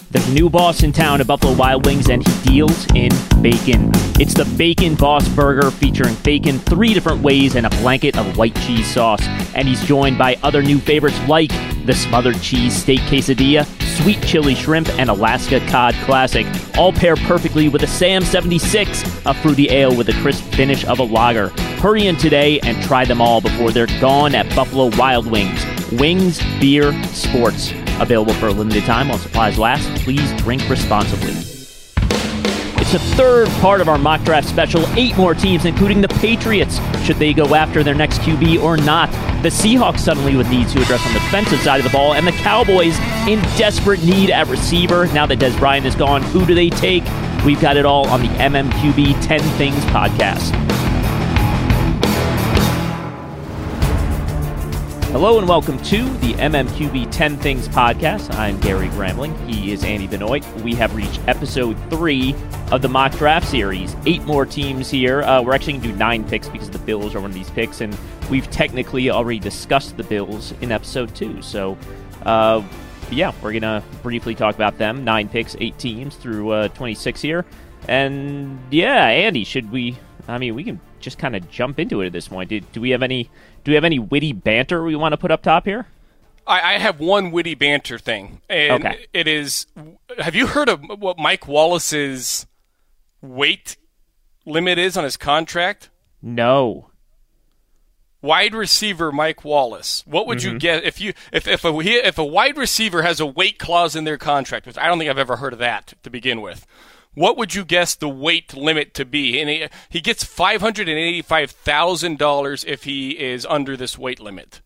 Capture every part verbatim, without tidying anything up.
There's a new boss in town at Buffalo Wild Wings, and he deals in bacon. It's the Bacon Boss Burger, featuring bacon three different ways and a blanket of white cheese sauce. And he's joined by other new favorites like the smothered cheese steak quesadilla, sweet chili shrimp, and Alaska cod classic, all pair perfectly with a Sam seventy-six, a fruity ale with a crisp finish of a lager. Hurry in today and try them all before they're gone at Buffalo Wild Wings. Wings, beer, sports. Available for a limited time while supplies last. Please drink responsibly. It's the third part of our mock draft special. Eight more teams, including the Patriots, should they go after their next Q B or not. The Seahawks suddenly with needs to address on the defensive side of the ball, and the Cowboys in desperate need at receiver. Now that Des Bryant is gone, who do they take? We've got it all on the M M Q B ten Things podcast. Hello and welcome to the M M Q B ten Things podcast. I'm Gary Gramling. He is Andy Benoit. We have reached episode three of the mock draft series. Eight more teams here. Uh, we're actually going to do nine picks because the Bills are one of these picks, and we've technically already discussed the Bills in episode two. So, uh, yeah, we're going to briefly talk about them. Nine picks, eight teams through uh, twenty-six here. And, yeah, Andy, should we... I mean, we can just kind of jump into it at this point. Do, do we have any... Do we have any witty banter we want to put up top here? I, I have one witty banter thing, and okay. It is, have you heard of what Mike Wallace's weight limit is on his contract? No. Wide receiver Mike Wallace. What would mm-hmm. you get if you if if a if a wide receiver has a weight clause in their contract? Which I don't think I've ever heard of that to begin with. What would you guess the weight limit to be? And he, he gets five hundred eighty-five thousand dollars if he is under this weight limit.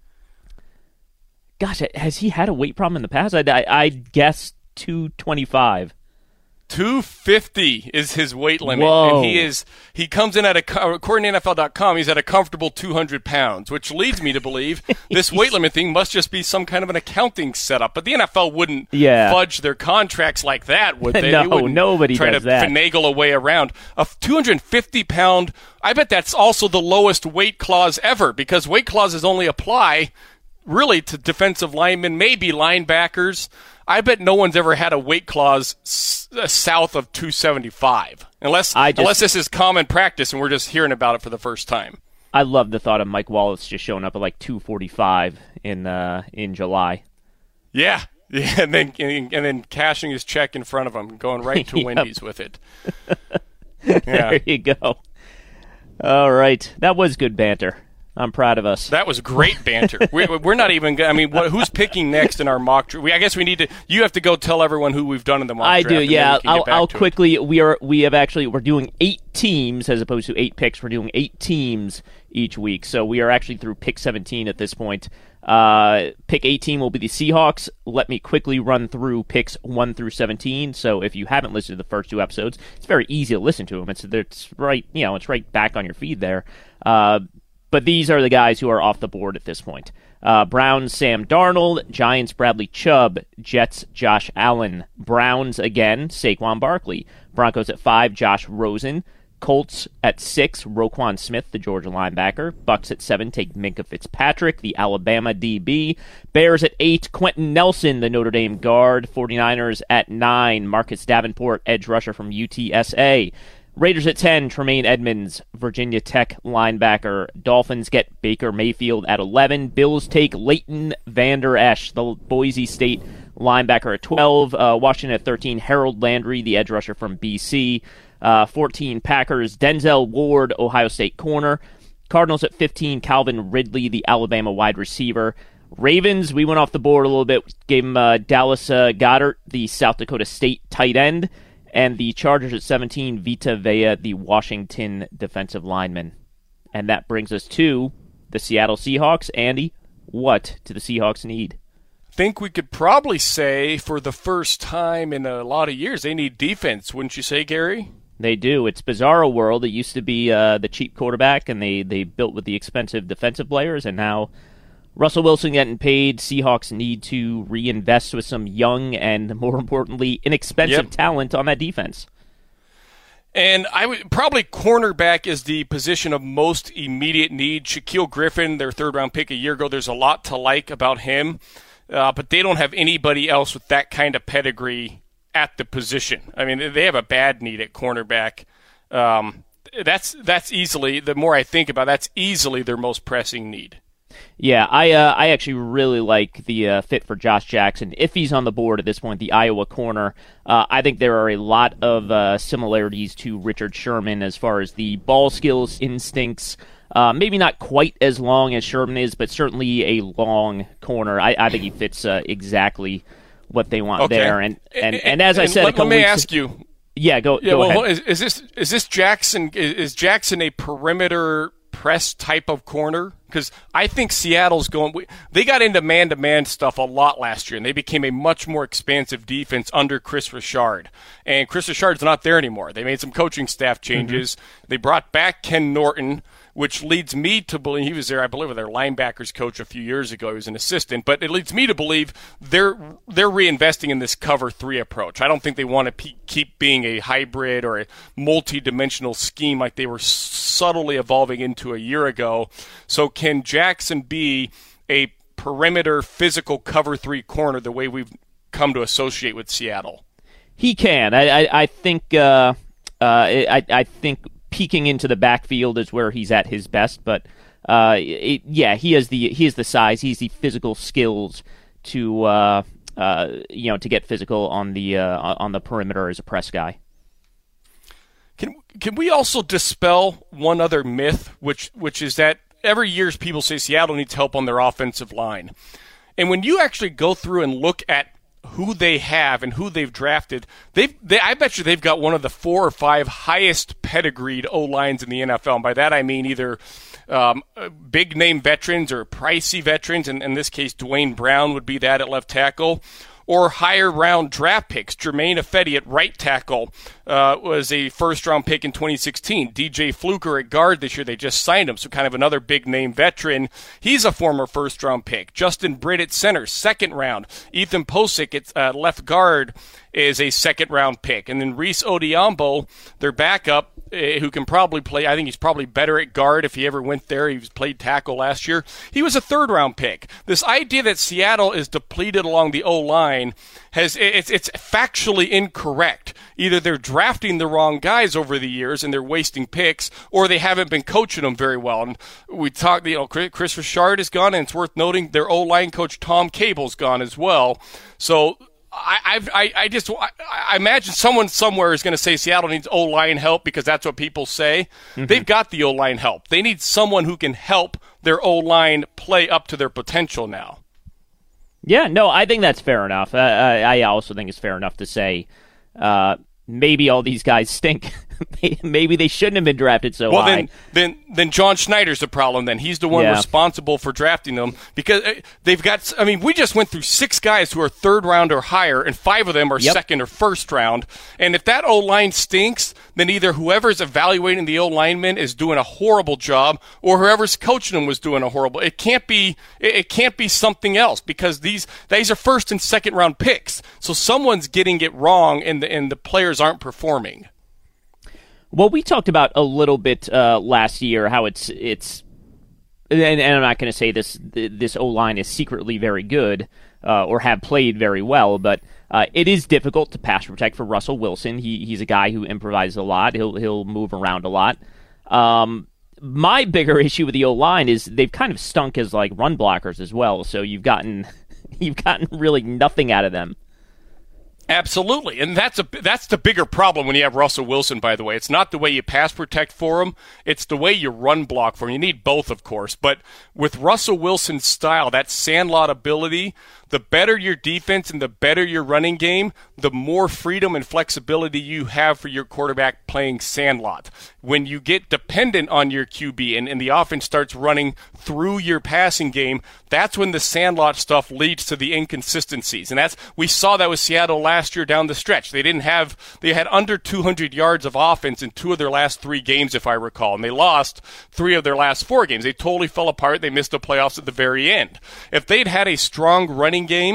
Gosh, has he had a weight problem in the past? I'd, I, I'd guess two twenty-five. two fifty is his weight limit. Whoa. And he is he comes in at a, according to N F L dot com, he's at a comfortable two hundred pounds, which leads me to believe this weight limit thing must just be some kind of an accounting setup. But the N F L wouldn't yeah. fudge their contracts like that, would they? No, they wouldn't nobody try does to that. finagle a way around. A two hundred fifty pound, I bet that's also the lowest weight clause ever, because weight clauses only apply really to defensive linemen, maybe linebackers. I bet no one's ever had a weight clause s- south of two seventy-five, unless I just, unless this is common practice and we're just hearing about it for the first time. I love the thought of Mike Wallace just showing up at like two forty-five in uh, in July. Yeah, yeah, and then and, and then cashing his check in front of him, going right to yep. Wendy's with it. Yeah. There Yeah. you go. All right, that was good banter. I'm proud of us. That was great banter. we, we're not even. I mean, what, who's picking next in our mock draft? I guess we need to. You have to go tell everyone who we've done in the mock I draft. do. And Yeah, then we can I'll, get back I'll to quickly. It. We are. We have actually. We're doing eight teams as opposed to eight picks. We're doing eight teams each week. So we are actually through pick seventeen at this point. Uh, pick eighteen will be the Seahawks. Let me quickly run through picks one through seventeen. So if you haven't listened to the first two episodes, it's very easy to listen to them. It's it's right. You know, it's right back on your feed there. Uh. But these are the guys who are off the board at this point. Uh, Browns, Sam Darnold. Giants, Bradley Chubb. Jets, Josh Allen. Browns, again, Saquon Barkley. Broncos at five, Josh Rosen. Colts at six, Roquan Smith, the Georgia linebacker. Bucks at seven, take Minkah Fitzpatrick, the Alabama D B. Bears at eight, Quentin Nelson, the Notre Dame guard. 49ers at nine, Marcus Davenport, edge rusher from U T S A. Raiders at ten, Tremaine Edmonds, Virginia Tech linebacker. Dolphins get Baker Mayfield at eleven. Bills take Leighton Vander Esch, the Boise State linebacker at twelve. Uh, Washington at thirteen, Harold Landry, the edge rusher from B C. Uh, fourteen, Packers, Denzel Ward, Ohio State corner. Cardinals at fifteen, Calvin Ridley, the Alabama wide receiver. Ravens, we went off the board a little bit, gave him uh, Dallas uh, Goedert, the South Dakota State tight end. And the Chargers at seventeen, Vita Vea, the Washington defensive lineman. And that brings us to the Seattle Seahawks. Andy, what do the Seahawks need? I think we could probably say for the first time in a lot of years, they need defense, wouldn't you say, Gary? They do. It's bizarro world. It used to be uh, the cheap quarterback, and they, they built with the expensive defensive players, and now Russell Wilson getting paid. Seahawks need to reinvest with some young and, more importantly, inexpensive yep. talent on that defense. And I would probably cornerback is the position of most immediate need. Shaquille Griffin, their third-round pick a year ago, there's a lot to like about him. Uh, but they don't have anybody else with that kind of pedigree at the position. I mean, they have a bad need at cornerback. Um, that's that's easily, the more I think about it, that's easily their most pressing need. Yeah, I uh, I actually really like the uh, fit for Josh Jackson. If he's on the board at this point, the Iowa corner, uh, I think there are a lot of uh, similarities to Richard Sherman as far as the ball skills, instincts. Uh, maybe not quite as long as Sherman is, but certainly a long corner. I, I think he fits uh, exactly what they want okay. there. And and, and, and as I said, let, a couple let me weeks ask you. Yeah, go. Yeah, go well, ahead. Is, is this is this Jackson? Is, is Jackson a perimeter press type of corner? Because I think Seattle's going. They got into man-to-man stuff a lot last year, and they became a much more expansive defense under Chris Richard. And Chris Richard's not there anymore. They made some coaching staff changes. Mm-hmm. They brought back Ken Norton, which leads me to believe he was there. I believe with their linebackers coach a few years ago. He was an assistant, but it leads me to believe they're they're reinvesting in this cover three approach. I don't think they want to pe- keep being a hybrid or a multi-dimensional scheme like they were subtly evolving into a year ago. So can Jackson be a perimeter physical cover three corner the way we've come to associate with Seattle? He can. I I, I think. Uh, uh, I I think. Peeking into the backfield is where he's at his best, but uh, it, yeah, he has the he has the size, he's the physical skills to uh, uh, you know to get physical on the uh, on the perimeter as a press guy. Can can we also dispel one other myth, which which is that every year people say Seattle needs help on their offensive line, and when you actually go through and look at who they have and who they've drafted, they've, they, I bet you they've got one of the four or five highest pedigreed O-lines in the N F L. And by that I mean either um, big-name veterans or pricey veterans, and in this case Dwayne Brown would be that at left tackle, or higher-round draft picks. Jermaine Ifedi at right tackle uh, was a first-round pick in twenty sixteen. D J Fluker at guard this year. They just signed him, so kind of another big-name veteran. He's a former first-round pick. Justin Britt at center, second round. Ethan Posick at uh, left guard is a second-round pick. And then Reese Odiambo, their backup, uh, who can probably play. I think he's probably better at guard if he ever went there. He was played tackle last year. He was a third-round pick. This idea that Seattle is depleted along the O-line has it's it's factually incorrect. Either they're drafting the wrong guys over the years and they're wasting picks, or they haven't been coaching them very well. And we talked, you know, Chris Richard is gone, and it's worth noting their O-line coach Tom Cable's gone as well. So I I've, I I just I, I imagine someone somewhere is going to say Seattle needs O-line help because that's what people say. Mm-hmm. They've got the O-line help. They need someone who can help their O-line play up to their potential now. Yeah, no, I think that's fair enough. Uh, I also think it's fair enough to say uh, maybe all these guys stink. Maybe they shouldn't have been drafted so well, high. Then, then, then John Schneider's the problem. Then he's the one yeah. responsible for drafting them because they've got. I mean, we just went through six guys who are third round or higher, and five of them are yep. second or first round. And if that O line stinks, then either whoever's evaluating the O lineman is doing a horrible job, or whoever's coaching them was doing a horrible. It can't be. It can't be something else because these these are first and second round picks. So someone's getting it wrong, and the and the players aren't performing. Well, we talked about a little bit uh, last year how it's it's, and, and I'm not going to say this this O-line is secretly very good uh, or have played very well, but uh, it is difficult to pass protect for Russell Wilson. He he's a guy who improvises a lot. He'll he'll move around a lot. Um, my bigger issue with the O-line is they've kind of stunk as like run blockers as well. So you've gotten you've gotten really nothing out of them. Absolutely, and that's a that's the bigger problem when you have Russell Wilson, by the way. It's not the way you pass protect for him, it's the way you run block for him. You need both, of course, but with Russell Wilson's style, that sandlot ability, the better your defense and the better your running game, the more freedom and flexibility you have for your quarterback playing sandlot. When you get dependent on your Q B and, and the offense starts running through your passing game, that's when the sandlot stuff leads to the inconsistencies. And that's we saw that with Seattle last year down the stretch. They didn't have they had under two hundred yards of offense in two of their last three games, if I recall, and they lost three of their last four games. They totally fell apart. They missed the playoffs at the very end. If they'd had a strong running game,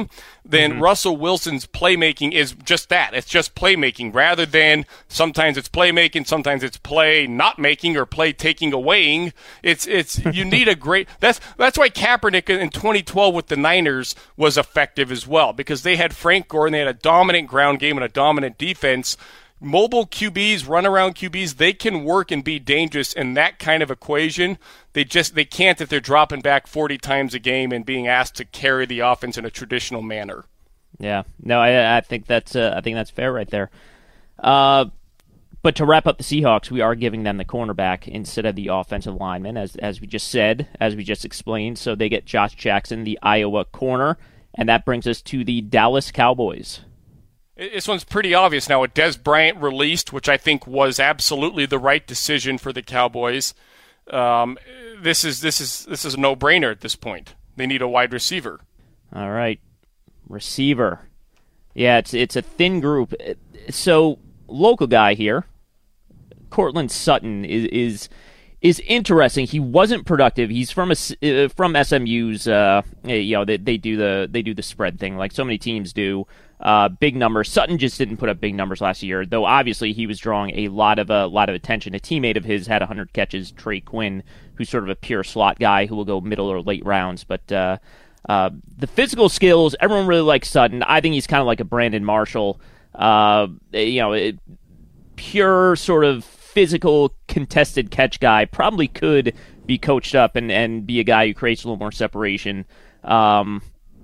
then Mm-hmm. Russell Wilson's playmaking is just that. It's just playmaking rather than sometimes it's playmaking, sometimes it's play not making or play taking awaying. It's it's you need a great that's that's why Kaepernick in twenty twelve with the Niners was effective as well, because they had Frank Gore and they had a dominant ground game and a dominant defense. Mobile Q Bs, runaround Q Bs, they can work and be dangerous in that kind of equation. They just they can't if they're dropping back forty times a game and being asked to carry the offense in a traditional manner. Yeah, no, I, I think that's uh, I think that's fair right there. Uh, but to wrap up the Seahawks, we are giving them the cornerback instead of the offensive lineman, as as we just said, as we just explained. So they get Josh Jackson, the Iowa corner, and that brings us to the Dallas Cowboys. This one's pretty obvious now. With Dez Bryant released, which I think was absolutely the right decision for the Cowboys, um, this is this is this is a no-brainer at this point. They need a wide receiver. All right, receiver. Yeah, it's it's a thin group. So local guy here, Cortland Sutton is is is interesting. He wasn't productive. He's from a, uh, from S M U's. Uh, you know, they they do the they do the spread thing like so many teams do. Uh, big numbers. Sutton just didn't put up big numbers last year, though obviously he was drawing a lot of a uh, lot of attention. A teammate of his had one hundred catches, Trey Quinn, who's sort of a pure slot guy who will go middle or late rounds. But uh, uh, the physical skills, everyone really likes Sutton. I think he's kind of like a Brandon Marshall. Uh, you know, it, pure sort of physical contested catch guy. Probably could be coached up and, and be a guy who creates a little more separation. Um,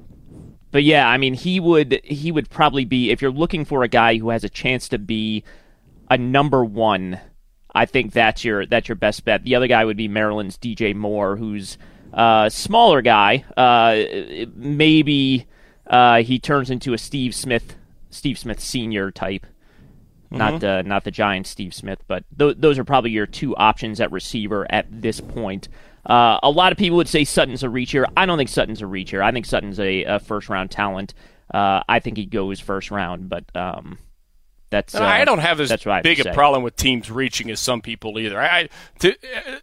But yeah, I mean, he would he would probably be, if you're looking for a guy who has a chance to be a number one, I think that's your that's your best bet. The other guy would be Maryland's D J Moore, who's a smaller guy. Uh, maybe uh, he turns into a Steve Smith, Steve Smith Senior type, mm-hmm. not uh, not the Giants Steve Smith. But th- those are probably your two options at receiver at this point. Uh, a lot of people would say Sutton's a reacher. I don't think Sutton's a reacher. I think Sutton's a, a first-round talent. Uh, I think he goes first round, but um, that's. Uh, I don't have as big a say. problem with teams reaching as some people either. I, to,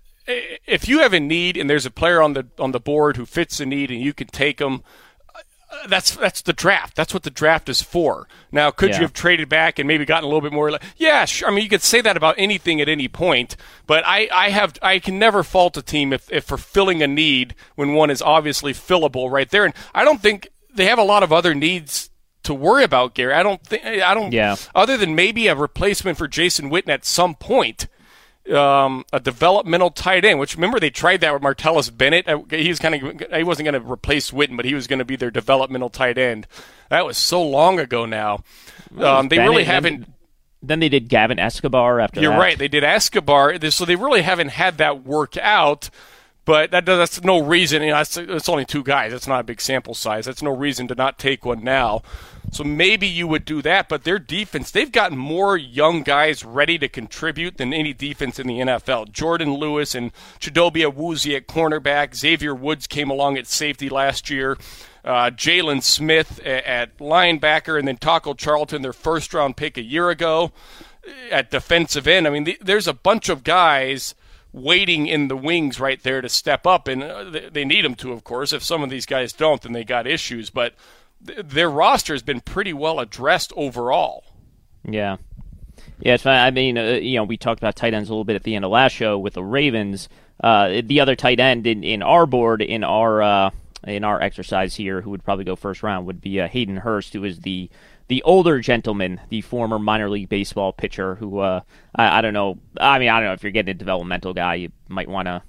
if you have a need and there's a player on the on the board who fits the need and you can take them, that's that's the draft. That's what the draft is for. Now, could yeah. you have traded back and maybe gotten a little bit more? Yeah, sure. I mean, you could say that about anything at any point. But I, I have I can never fault a team if, if for filling a need when one is obviously fillable right there. And I don't think they have a lot of other needs to worry about, Gary. I don't think I don't. Yeah. Other than maybe a replacement for Jason Witten at some point. Um, a developmental tight end, which remember they tried that with Martellus Bennett. He was kind of he wasn't going to replace Witten, but he was going to be their developmental tight end. That was so long ago now. Um, they Bennett, really haven't. Then, then they did Gavin Escobar after You're that. right. They did Escobar, so they really haven't had that work out. But that, that's no reason. You know, it's, it's only two guys. It's not a big sample size. That's no reason to not take one now. So maybe you would do that. But their defense, they've got more young guys ready to contribute than any defense in the N F L. Jordan Lewis and Chidobe Awuzie at cornerback. Xavier Woods came along at safety last year. Uh, Jalen Smith at, at linebacker. And then Taco Charlton, their first-round pick a year ago at defensive end. I mean, the, there's a bunch of guys waiting in the wings right there to step up, and they need them to, of course. If some of these guys don't, then they got issues. But th- their roster has been pretty well addressed overall. Yeah. Yeah, it's fine. I mean, uh, you know, we talked about tight ends a little bit at the end of last show with the Ravens. Uh, the other tight end in, in our board, in our uh, in our exercise here, who would probably go first round, would be uh, Hayden Hurst, who is the The older gentleman, the former minor league baseball pitcher who, uh, I, I don't know, I mean, I don't know, if you're getting a developmental guy, you might want to,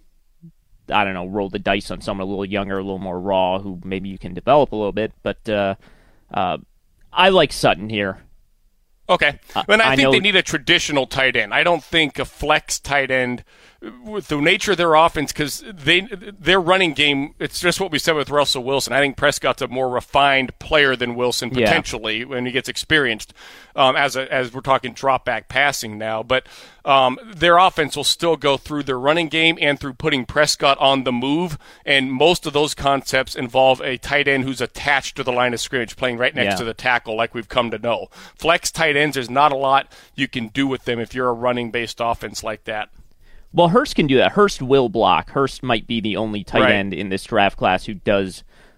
I don't know, roll the dice on someone a little younger, a little more raw, who maybe you can develop a little bit. But uh, uh, I like Sutton here. Okay. And I, I think know, they need a traditional tight end. I don't think a flex tight end, with the nature of their offense, because they their running game, it's just what we said with Russell Wilson. I think Prescott's a more refined player than Wilson, potentially, yeah. when he gets experienced, um, as a, as we're talking drop-back passing now. But um, their offense will still go through their running game and through putting Prescott on the move, and most of those concepts involve a tight end who's attached to the line of scrimmage, playing right next yeah. to the tackle like we've come to know. Flex tight ends, there's not a lot you can do with them if you're a running-based offense like that. Well, Hurst can do that. Hurst will block. Hurst might be the only tight right. end in this draft class who does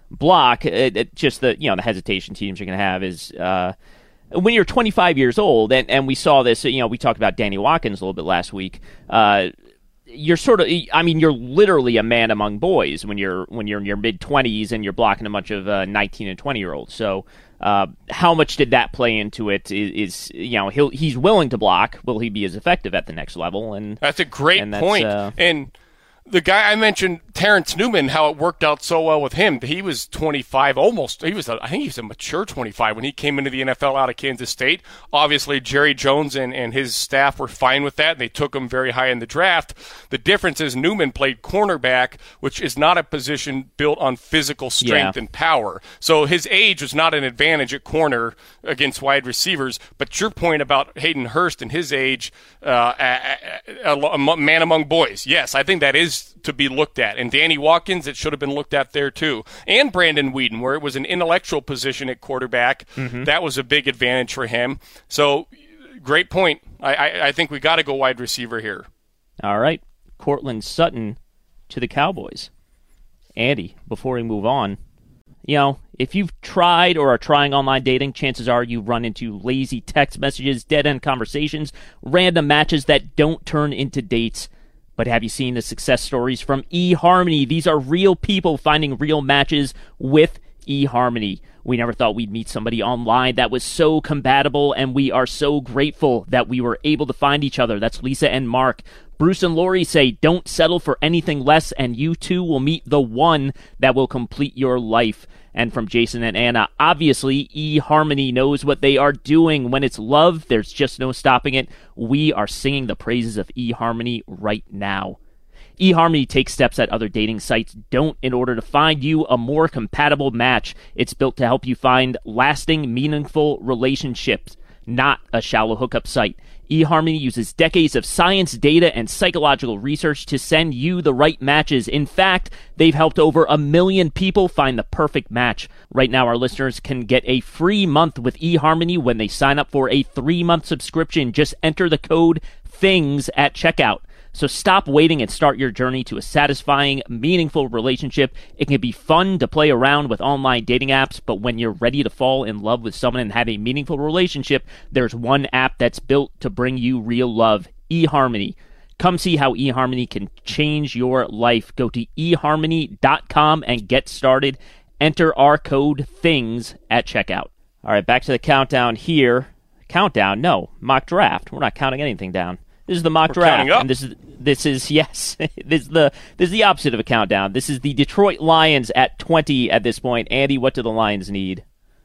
block. It, it, just the you know the hesitation teams are going to have is uh, when you're twenty-five years old, and, and we saw this. You know, we talked about Danny Watkins a little bit last week. Uh, you're sort of, I mean, you're literally a man among boys when you're when you're in your mid twenties and you're blocking a bunch of uh, nineteen and twenty year olds. So. Uh, how much did that play into it? Is, is you know he'll he's willing to block. Will he be as effective at the next level? And that's a great and point. Uh, and the guy I mentioned, Terrence Newman, how it worked out so well with him. He was twenty-five, almost. He was, a, I think he was a mature twenty-five when he came into the N F L out of Kansas State. Obviously, Jerry Jones and, and his staff were fine with that. They took him very high in the draft. The difference is Newman played cornerback, which is not a position built on physical strength yeah. and power. So his age was not an advantage at corner against wide receivers. But your point about Hayden Hurst and his age, uh, a, a, a man among boys, yes, I think that is to be looked at. And Danny Watkins, it should have been looked at there too. And Brandon Weeden, where it was an intellectual position at quarterback. Mm-hmm. That was a big advantage for him. So, great point. I, I, I think we got to go wide receiver here. All right. Courtland Sutton to the Cowboys. Andy, before we move on, you know, if you've tried or are trying online dating, chances are you run into lazy text messages, dead-end conversations, random matches that don't turn into dates. But have you seen the success stories from eHarmony? These are real people finding real matches with eHarmony. We never thought we'd meet somebody online that was so compatible, and we are so grateful that we were able to find each other. That's Lisa and Mark. Bruce and Lori say, don't settle for anything less, and you too will meet the one that will complete your life. And from Jason and Anna, obviously, eHarmony knows what they are doing. When it's love, there's just no stopping it. We are singing the praises of eHarmony right now. eHarmony takes steps that other dating sites don't in order to find you a more compatible match. It's built to help you find lasting, meaningful relationships, not a shallow hookup site. eHarmony uses decades of science, data, and psychological research to send you the right matches. In fact, they've helped over a million people find the perfect match. Right now, our listeners can get a free month with eHarmony when they sign up for a three-month subscription. Just enter the code THINGS at checkout. So stop waiting and start your journey to a satisfying, meaningful relationship. It can be fun to play around with online dating apps, but when you're ready to fall in love with someone and have a meaningful relationship, there's one app that's built to bring you real love, eHarmony. Come see how eHarmony can change your life. Go to e harmony dot com and get started. Enter our code THINGS at checkout. All right, back to the countdown here. Countdown? No, mock draft. We're not counting anything down. This is the mock We're draft, and this is this is yes, this is the this is the opposite of a countdown. This is the Detroit Lions at twenty at this point. Andy, what do the Lions need?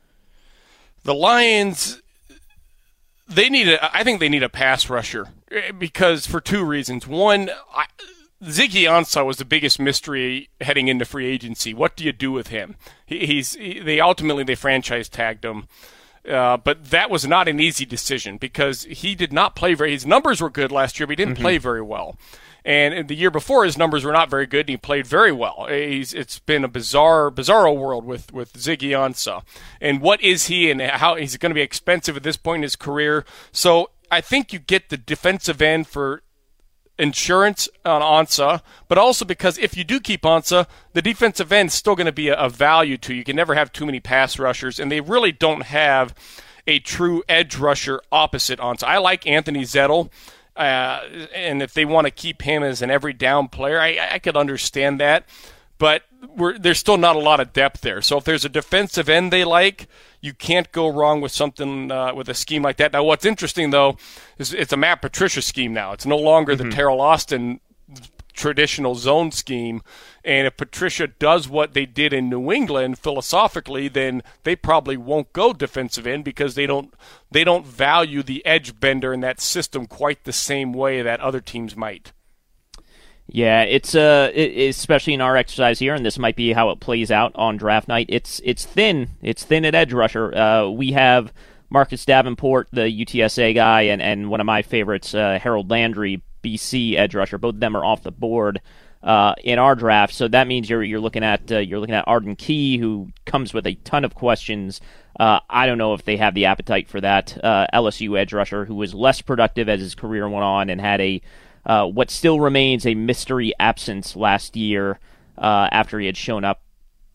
The Lions, they need a. I think they need a pass rusher because for two reasons. One, I, Ziggy Ansah was the biggest mystery heading into free agency. What do you do with him? He, he's he, they ultimately they franchise tagged him. Uh, but that was not an easy decision because he did not play very. His numbers were good last year, but he didn't mm-hmm. play very well. And the year before, his numbers were not very good, and he played very well. He's, it's been a bizarre, bizarro world with, with Ziggy Ansah. And what is he, and how he's going to be expensive at this point in his career. So I think you get the defensive end for insurance on Ansah, but also because if you do keep Ansah, the defensive end is still going to be a, a value to you. You can never have too many pass rushers, and they really don't have a true edge rusher opposite Ansah. I like Anthony Zettel, uh, and if they want to keep him as an every down player, I, I could understand that, but we're, there's still not a lot of depth there. So if there's a defensive end they like, you can't go wrong with something uh, with a scheme like that. Now, what's interesting, though, is it's a Matt Patricia scheme now. It's no longer mm-hmm. the Terrell Austin traditional zone scheme. And if Patricia does what they did in New England philosophically, then they probably won't go defensive end because they don't they don't value the edge bender in that system quite the same way that other teams might. Yeah, it's uh, it, especially in our exercise here, and this might be how it plays out on draft night. It's it's thin. It's thin at edge rusher. Uh, we have Marcus Davenport, the U T S A guy, and, and one of my favorites, uh, Harold Landry, B C edge rusher. Both of them are off the board uh, in our draft. So that means you're you're looking at uh, you're looking at Arden Key, who comes with a ton of questions. Uh, I don't know if they have the appetite for that. Uh, L S U edge rusher, who was less productive as his career went on and had a Uh, what still remains a mystery absence last year uh, after he had shown up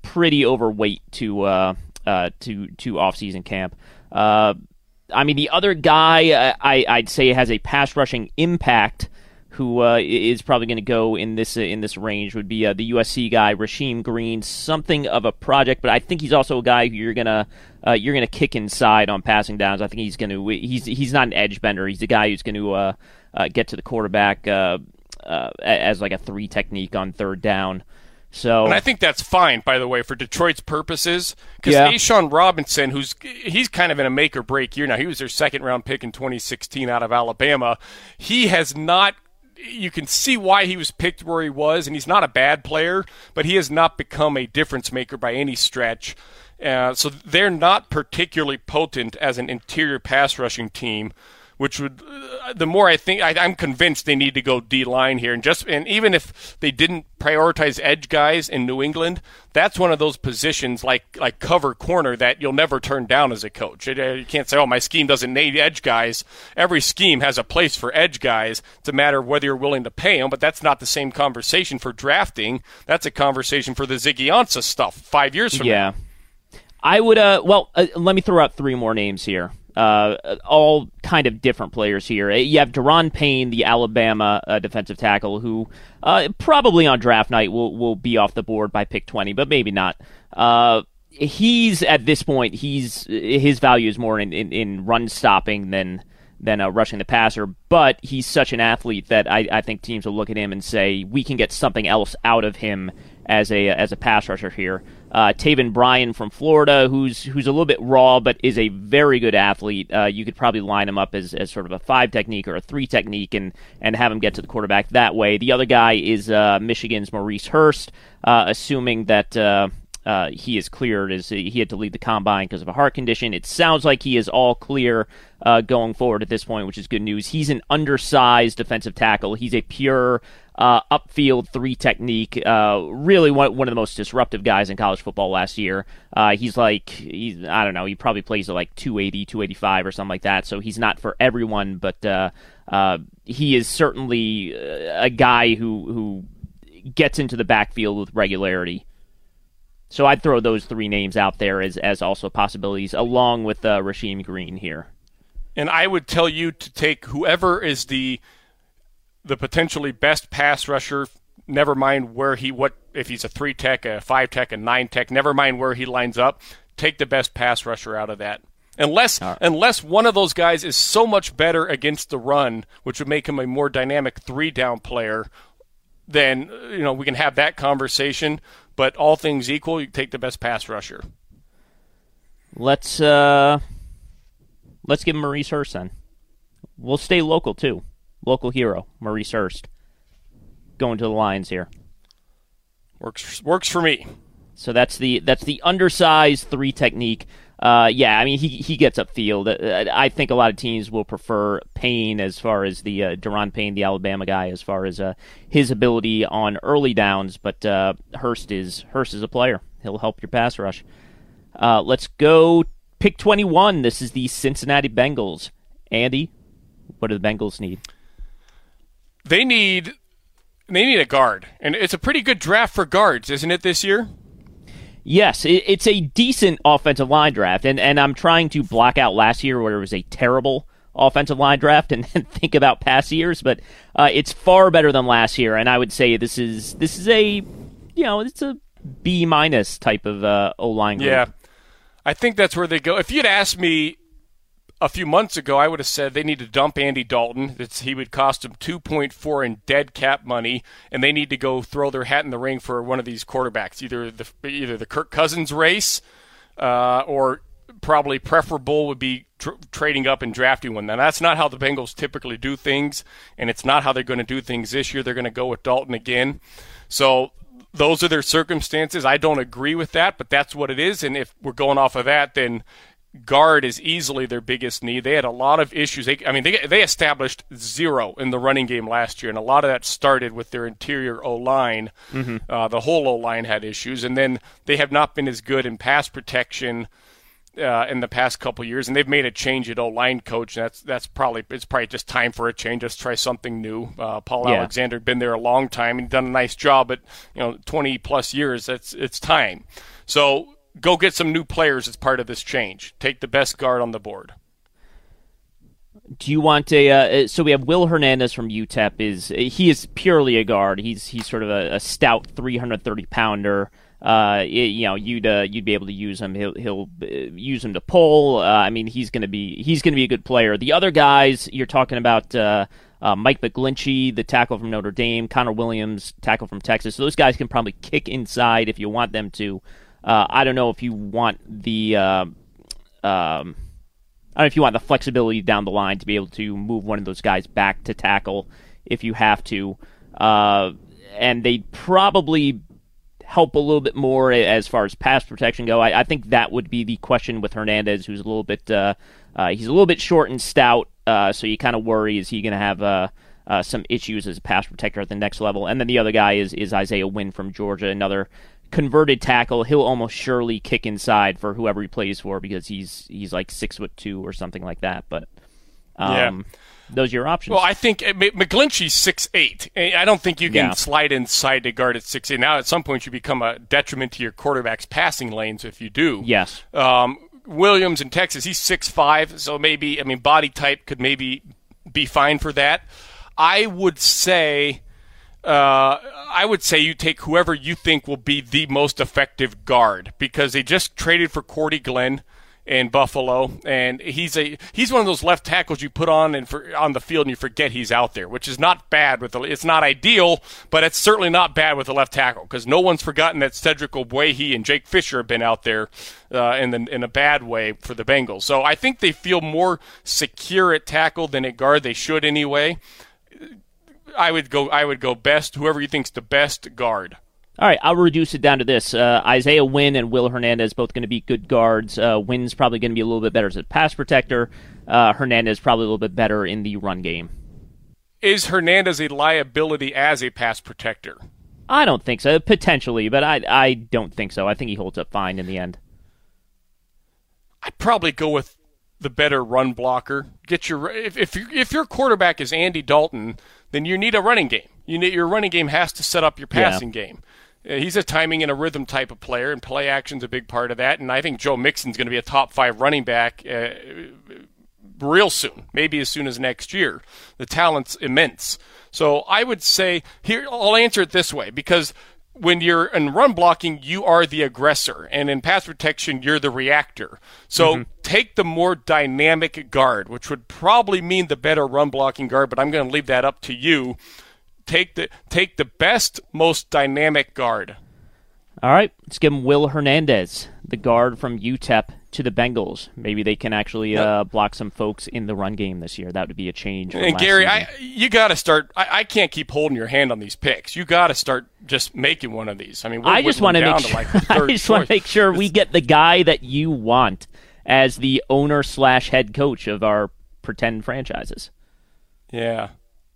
pretty overweight to uh, uh, to to offseason camp. Uh, I mean, the other guy uh, I, I'd say has a pass rushing impact, who uh, is probably going to go in this uh, in this range, would be uh, the U S C guy Rasheem Green. Something of a project, but I think he's also a guy who you're gonna uh, you're gonna kick inside on passing downs. I think he's going to he's he's not an edge bender. He's the guy who's going to uh, uh, get to the quarterback uh, uh, as like a three technique on third down. So, and I think that's fine, by the way, for Detroit's purposes, because yeah. A'Shawn Robinson, who's he's kind of in a make or break year now. He was their second round pick in twenty sixteen out of Alabama. He has not. You can see why he was picked where he was, and he's not a bad player, but he has not become a difference maker by any stretch. Uh, so they're not particularly potent as an interior pass rushing team, which would uh, the more I think I, I'm convinced they need to go D-line here, and just and even if they didn't prioritize edge guys in New England, that's one of those positions like like cover corner that you'll never turn down as a coach. You can't say, oh, my scheme doesn't need edge guys. Every scheme has a place for edge guys. It's a matter of whether you're willing to pay them, but that's not the same conversation for drafting. That's a conversation for the Ziggy Ansah stuff five years from yeah. now. I would uh well uh, let me throw out three more names here. Uh, all kind of different players here. You have Daron Payne, the Alabama uh, defensive tackle, who uh, probably on draft night will will be off the board by pick twenty, but maybe not. Uh, he's at this point, he's his value is more in, in, in run stopping than than uh, rushing the passer. But he's such an athlete that I, I think teams will look at him and say we can get something else out of him as a as a pass rusher here. Uh, Taven Bryan from Florida, who's who's a little bit raw, but is a very good athlete. Uh, you could probably line him up as, as sort of a five technique or a three technique and, and have him get to the quarterback that way. The other guy is uh, Michigan's Maurice Hurst, uh, assuming that uh, uh, he is cleared. As he had to leave the combine because of a heart condition. It sounds like he is all clear uh, going forward at this point, which is good news. He's an undersized defensive tackle. He's a pure Uh, upfield three technique, uh, really one, one of the most disruptive guys in college football last year. Uh, he's like, he's, I don't know, he probably plays at like two eighty, two eighty-five or something like that, so he's not for everyone, but uh, uh, he is certainly a guy who, who gets into the backfield with regularity. So I'd throw those three names out there as, as also possibilities, along with uh, Rasheem Green here. And I would tell you to take whoever is the the potentially best pass rusher, never mind where he, what if he's a three tech, a five tech, a nine tech, never mind where he lines up, take the best pass rusher out of that. Unless right. unless one of those guys is so much better against the run, which would make him a more dynamic three down player, then you know we can have that conversation. But all things equal, you take the best pass rusher. Let's uh, let's give him Maurice Hurst then. We'll stay local too. Local hero, Maurice Hurst, going to the Lions here. Works works for me. So that's the that's the undersized three technique. Uh, yeah, I mean he he gets upfield. Uh, I think a lot of teams will prefer Payne as far as the uh, Daron Payne, the Alabama guy, as far as uh, his ability on early downs. But uh, Hurst is Hurst is a player. He'll help your pass rush. Uh, let's go pick twenty-one. This is the Cincinnati Bengals. Andy, what do the Bengals need? They need they need a guard, and it's a pretty good draft for guards, isn't it, this year? Yes, it, it's a decent offensive line draft, and, and I'm trying to block out last year where it was a terrible offensive line draft and, and think about past years, but uh, it's far better than last year, and I would say this is this is a you know it's a B minus type of uh, O-line group. Yeah, I think that's where they go. If you'd asked me a few months ago, I would have said they need to dump Andy Dalton. It's, he would cost them two point four in dead cap money, and they need to go throw their hat in the ring for one of these quarterbacks, either the either the Kirk Cousins race, uh, or probably preferable would be tr- trading up and drafting one. Now, that's not how the Bengals typically do things, and it's not how they're going to do things this year. They're going to go with Dalton again. So those are their circumstances. I don't agree with that, but that's what it is, and if we're going off of that, then guard is easily their biggest need. They had a lot of issues. They, I mean, they they established zero in the running game last year, and a lot of that started with their interior O-line. Mm-hmm. Uh, the whole O-line had issues, and then they have not been as good in pass protection uh, in the past couple of years, and they've made a change at O-line coach. And that's that's probably it's probably just time for a change. Let's try something new. Uh, Paul yeah. Alexander had been there a long time and done a nice job, but you know, twenty plus years. That's it's time. So go get some new players as part of this change. Take the best guard on the board. Do you want a? Uh, so we have Will Hernandez from U T E P. Is he is purely a guard? He's he's sort of a, a stout three hundred thirty pounder. Uh, you know, you'd uh, you'd be able to use him. He'll he'll uh, use him to pull. Uh, I mean, he's gonna be he's gonna be a good player. The other guys you're talking about, uh, uh, Mike McGlinchey, the tackle from Notre Dame, Connor Williams, tackle from Texas. So those guys can probably kick inside if you want them to. Uh, I don't know if you want the. Uh, um, I don't know if you want the flexibility down the line to be able to move one of those guys back to tackle if you have to. Uh, and they probably help a little bit more as far as pass protection go. I, I think that would be the question with Hernandez, who's a little bit uh, uh, he's a little bit short and stout, uh, so you kind of worry, is he going to have uh, uh, some issues as a pass protector at the next level? And then the other guy is, is Isaiah Wynn from Georgia, another converted tackle. He'll almost surely kick inside for whoever he plays for because he's he's like six foot two or something like that. But um, yeah. Those are your options. Well, I think McGlinchey's six eight. I don't think you can yeah. slide inside to guard at six eight. Now, at some point, you become a detriment to your quarterback's passing lanes if you do. Yes. Um, Williams in Texas, he's six five, so maybe, I mean, body type could maybe be fine for that. I would say... Uh, I would say you take whoever you think will be the most effective guard because they just traded for Cordy Glenn in Buffalo, and he's a he's one of those left tackles you put on and for, on the field and you forget he's out there, which is not bad with the, it's not ideal, but it's certainly not bad with a left tackle because no one's forgotten that Cedric Ogbuehi and Jake Fisher have been out there uh, in the, in a bad way for the Bengals. So I think they feel more secure at tackle than at guard. They should anyway. I would go. I would go best. Whoever you think's the best guard. All right, I'll reduce it down to this: uh, Isaiah Wynn and Will Hernandez both going to be good guards. Uh, Wynn's probably going to be a little bit better as a pass protector. Uh, Hernandez probably a little bit better in the run game. Is Hernandez a liability as a pass protector? I don't think so. Potentially, but I I don't think so. I think he holds up fine in the end. I'd probably go with the better run blocker. Get your if if, you, if your quarterback is Andy Dalton, then you need a running game. You need your running game has to set up your passing yeah. game. Uh, he's a timing and a rhythm type of player, and play action's a big part of that. And I think Joe Mixon's going to be a top five running back uh, real soon, maybe as soon as next year. The talent's immense. So I would say here I'll answer it this way because when you're in run blocking, you are the aggressor, and in pass protection, you're the reactor. So mm-hmm. take the more dynamic guard, which would probably mean the better run blocking guard, but I'm going to leave that up to you. Take the take the best, most dynamic guard. All right, let's give him Will Hernandez, the guard from U T E P, to the Bengals. Maybe they can actually yep. uh, block some folks in the run game this year. That would be a change. From and last Gary, season. I, you got to start. I, I can't keep holding your hand on these picks. You got to start just making one of these. I mean, we're I just want to make sure. Like I just want to make sure we get the guy that you want as the owner slash head coach of our pretend franchises. Yeah.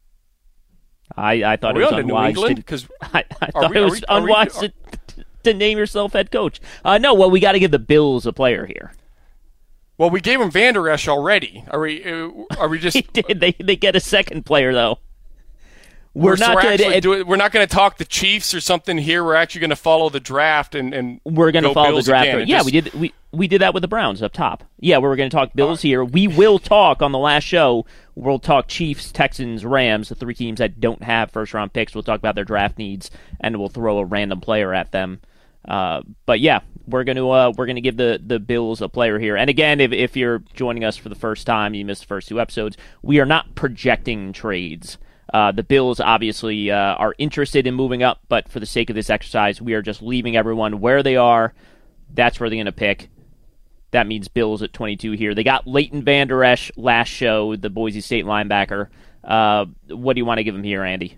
I, I thought are it was we on unwise. New England? To, Because I, I thought we, it was we, unwise we, to, to name yourself head coach. Uh, no, well, we got to give the Bills a player here. Well, we gave him Van Der Esch already. Are we? Uh, are we just? He did. They they get a second player though. We're, we're not so going to do it. We're not going to talk the Chiefs or something here. We're actually going to follow the draft and, and we're going to follow Bills the draft. Again. Yeah, just... we did. We we did that with the Browns up top. Yeah, we were going to talk Bills uh, here. We will talk on the last show. We'll talk Chiefs, Texans, Rams, the three teams that don't have first round picks. We'll talk about their draft needs and we'll throw a random player at them. Uh, but yeah, we're going to uh, we're going to give the, the Bills a player here. And again, if if you're joining us for the first time, you missed the first two episodes. We are not projecting trades. Uh, the Bills obviously uh, are interested in moving up, but for the sake of this exercise, we are just leaving everyone where they are. That's where they're going to pick. That means Bills at twenty-two here. They got Leighton Van Der Esch last show, the Boise State linebacker. Uh, what do you want to give him here, Andy?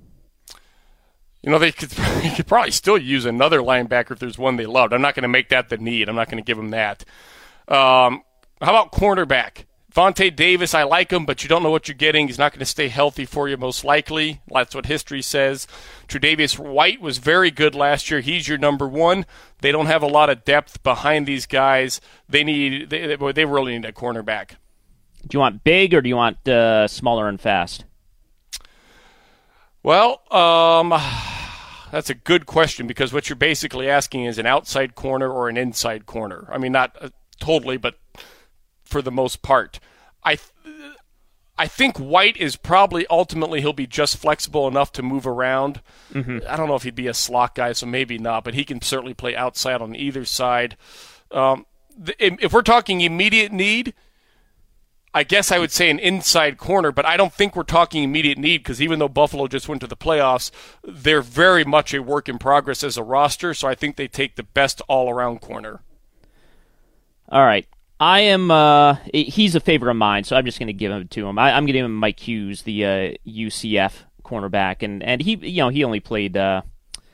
You know, they could, they could probably still use another linebacker if there's one they loved. I'm not going to make that the need. I'm not going to give them that. Um, how about cornerback? Vontae Davis, I like him, but you don't know what you're getting. He's not going to stay healthy for you, most likely. That's what history says. Tre'Davious White was very good last year. He's your number one. They don't have a lot of depth behind these guys. They need. They, they really need a cornerback. Do you want big or do you want uh, smaller and fast? Well, um, that's a good question because what you're basically asking is an outside corner or an inside corner. I mean, not uh, totally, but for the most part. I th- I think White is probably ultimately he'll be just flexible enough to move around. Mm-hmm. I don't know if he'd be a slot guy, so maybe not, but he can certainly play outside on either side. Um, th- if we're talking immediate need, I guess I would say an inside corner, but I don't think we're talking immediate need because even though Buffalo just went to the playoffs, they're very much a work in progress as a roster, so I think they take the best all-around corner. All right. I am, uh, he's a favorite of mine, so I'm just going to give him to him. I, I'm going to give him Mike Hughes, the uh, U C F cornerback, and, and he, you know, he only played uh,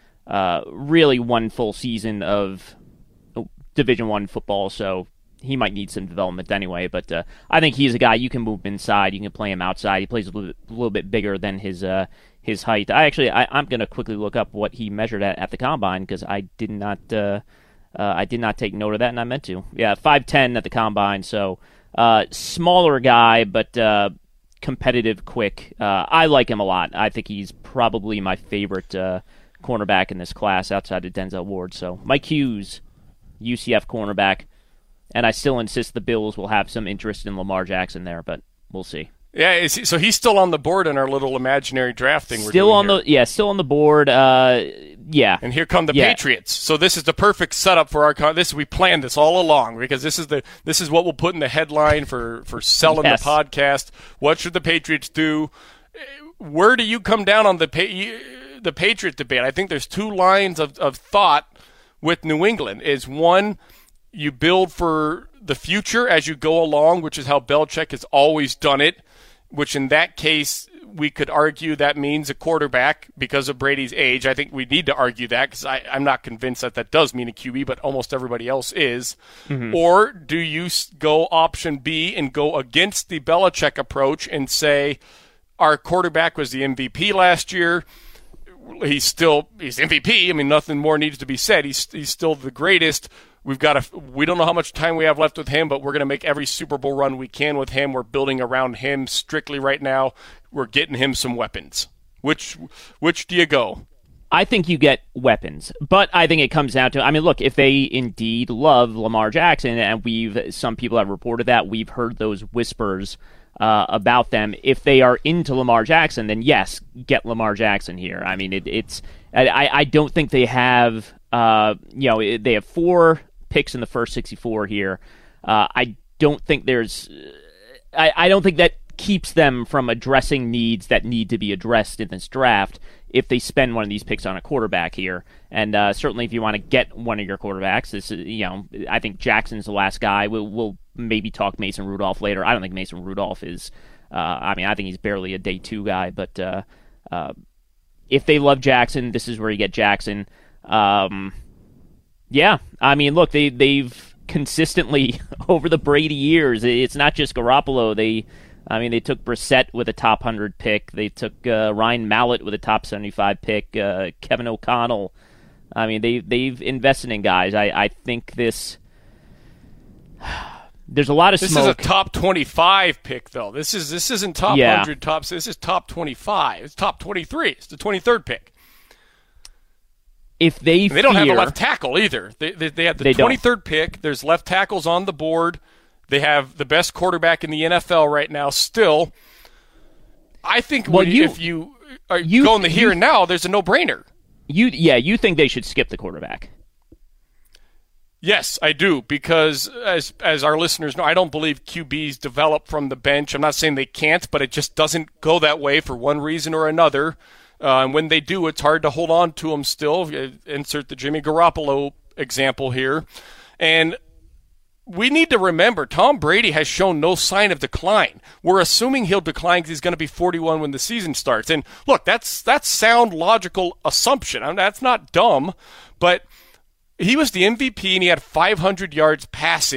uh, really one full season of Division One football, so he might need some development anyway. But uh, I think he's a guy you can move inside, you can play him outside. He plays a little bit, a little bit bigger than his uh, his height. I actually, I, I'm going to quickly look up what he measured at at the combine because I did not. Uh, Uh, I did not take note of that, and I meant to. Yeah, five ten at the combine, so uh, smaller guy, but uh, competitive, quick. Uh, I like him a lot. I think he's probably my favorite uh, cornerback in this class outside of Denzel Ward. So Mike Hughes, U C F cornerback, and I still insist the Bills will have some interest in Lamar Jackson there, but we'll see. Yeah, is he, so he's still on the board in our little imaginary draft thing we're still doing on here. the yeah, still on the board. Uh, yeah, and here come the yeah. Patriots. So this is the perfect setup for our con- this. We planned this all along because this is the this is what we'll put in the headline for for selling yes. the podcast. What should the Patriots do? Where do you come down on the pa- the Patriot debate? I think there's two lines of, of thought with New England. Is one, you build for the future as you go along, which is how Belichick has always done it. Which in that case, we could argue that means a quarterback because of Brady's age. I think we need to argue that because I'm not convinced that that does mean a Q B, but almost everybody else is. Mm-hmm. Or do you go option B and go against the Belichick approach and say our quarterback was the M V P last year? He's still he's M V P. I mean, nothing more needs to be said. He's he's still the greatest. We've got a, we don't know how much time we have left with him, but we're going to make every Super Bowl run we can with him. We're building around him strictly right now. We're getting him some weapons. Which which do you go? I think you get weapons, but I think it comes down to, I mean, look, if they indeed love Lamar Jackson, and we've some people have reported that, we've heard those whispers uh, about them. If they are into Lamar Jackson, then yes, get Lamar Jackson here. I mean, it, it's I, I don't think they have, uh, you know, they have four picks in the first sixty-four here. Uh, I don't think there's, I, I don't think that keeps them from addressing needs that need to be addressed in this draft if they spend one of these picks on a quarterback here. And uh, certainly if you want to get one of your quarterbacks, this is, you know, I think Jackson's the last guy. We'll, we'll maybe talk Mason Rudolph later. I don't think Mason Rudolph is, uh, I mean, I think he's barely a day two guy, but uh, uh, if they love Jackson, this is where you get Jackson. Um, yeah, I mean, look, they, they've consistently, over the Brady years, it's not just Garoppolo. They, I mean, they took Brissett with a top one hundred pick. They took uh, Ryan Mallett with a top seventy-five pick. Uh, Kevin O'Connell. I mean, they, they've invested in guys. I, I think this... There's a lot of this smoke. This is a top twenty-five pick, though. This is this isn't top yeah. one hundred tops. This is top twenty-five. It's top twenty-three. It's the twenty-third pick. If they and they don't fear, have a left tackle either. They they, they have the they twenty-third don't. pick. There's left tackles on the board. They have the best quarterback in the N F L right now. Still, I think well, when, you, if you are you, going the here you, and now, there's a no-brainer. You yeah, you think they should skip the quarterback? Yes, I do, because as as our listeners know, I don't believe Q Bs develop from the bench. I'm not saying they can't, but it just doesn't go that way for one reason or another. Uh, and when they do, it's hard to hold on to them still. Insert the Jimmy Garoppolo example here. And we need to remember, Tom Brady has shown no sign of decline. We're assuming he'll decline because he's going to be forty-one when the season starts. And look, that's that's sound, logical assumption. I mean, that's not dumb, but he was the M V P and he had five hundred yards passing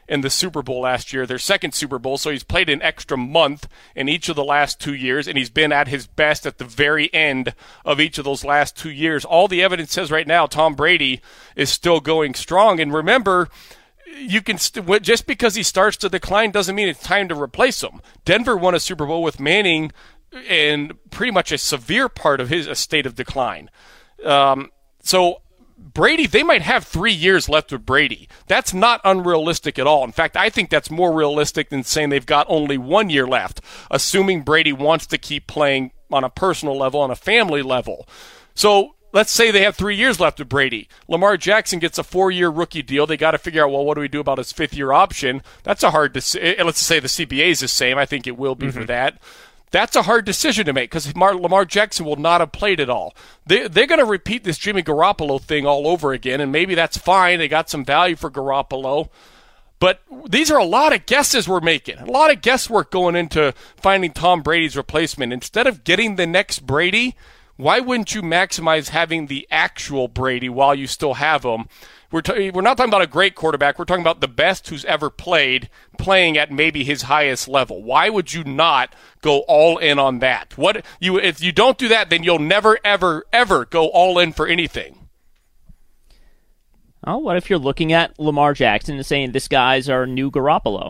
in the Super Bowl last year, their second Super Bowl, so he's played an extra month in each of the last two years, and he's been at his best at the very end of each of those last two years. All the evidence says right now Tom Brady is still going strong, and remember, you can st- just because he starts to decline doesn't mean it's time to replace him. Denver won a Super Bowl with Manning in pretty much a severe part of his state of decline. Um, so Brady, they might have three years left with Brady. That's not unrealistic at all. In fact, I think that's more realistic than saying they've got only one year left, assuming Brady wants to keep playing on a personal level, on a family level. So let's say they have three years left with Brady. Lamar Jackson gets a four-year rookie deal. They got to figure out, well, what do we do about his fifth-year option? That's a hard decision. Let's say the C B A is the same. I think it will be mm-hmm. for that. That's a hard decision to make because Lamar Jackson will not have played it all. They, they're going to repeat this Jimmy Garoppolo thing all over again, and maybe that's fine. They got some value for Garoppolo. But these are a lot of guesses we're making, a lot of guesswork going into finding Tom Brady's replacement. Instead of getting the next Brady, why wouldn't you maximize having the actual Brady while you still have him? We're, t- we're not talking about a great quarterback. We're talking about the best who's ever played, playing at maybe his highest level. Why would you not go all in on that? What you if you don't do that, then you'll never, ever, ever go all in for anything. Oh, what if you're looking at Lamar Jackson and saying this guy's our new Garoppolo?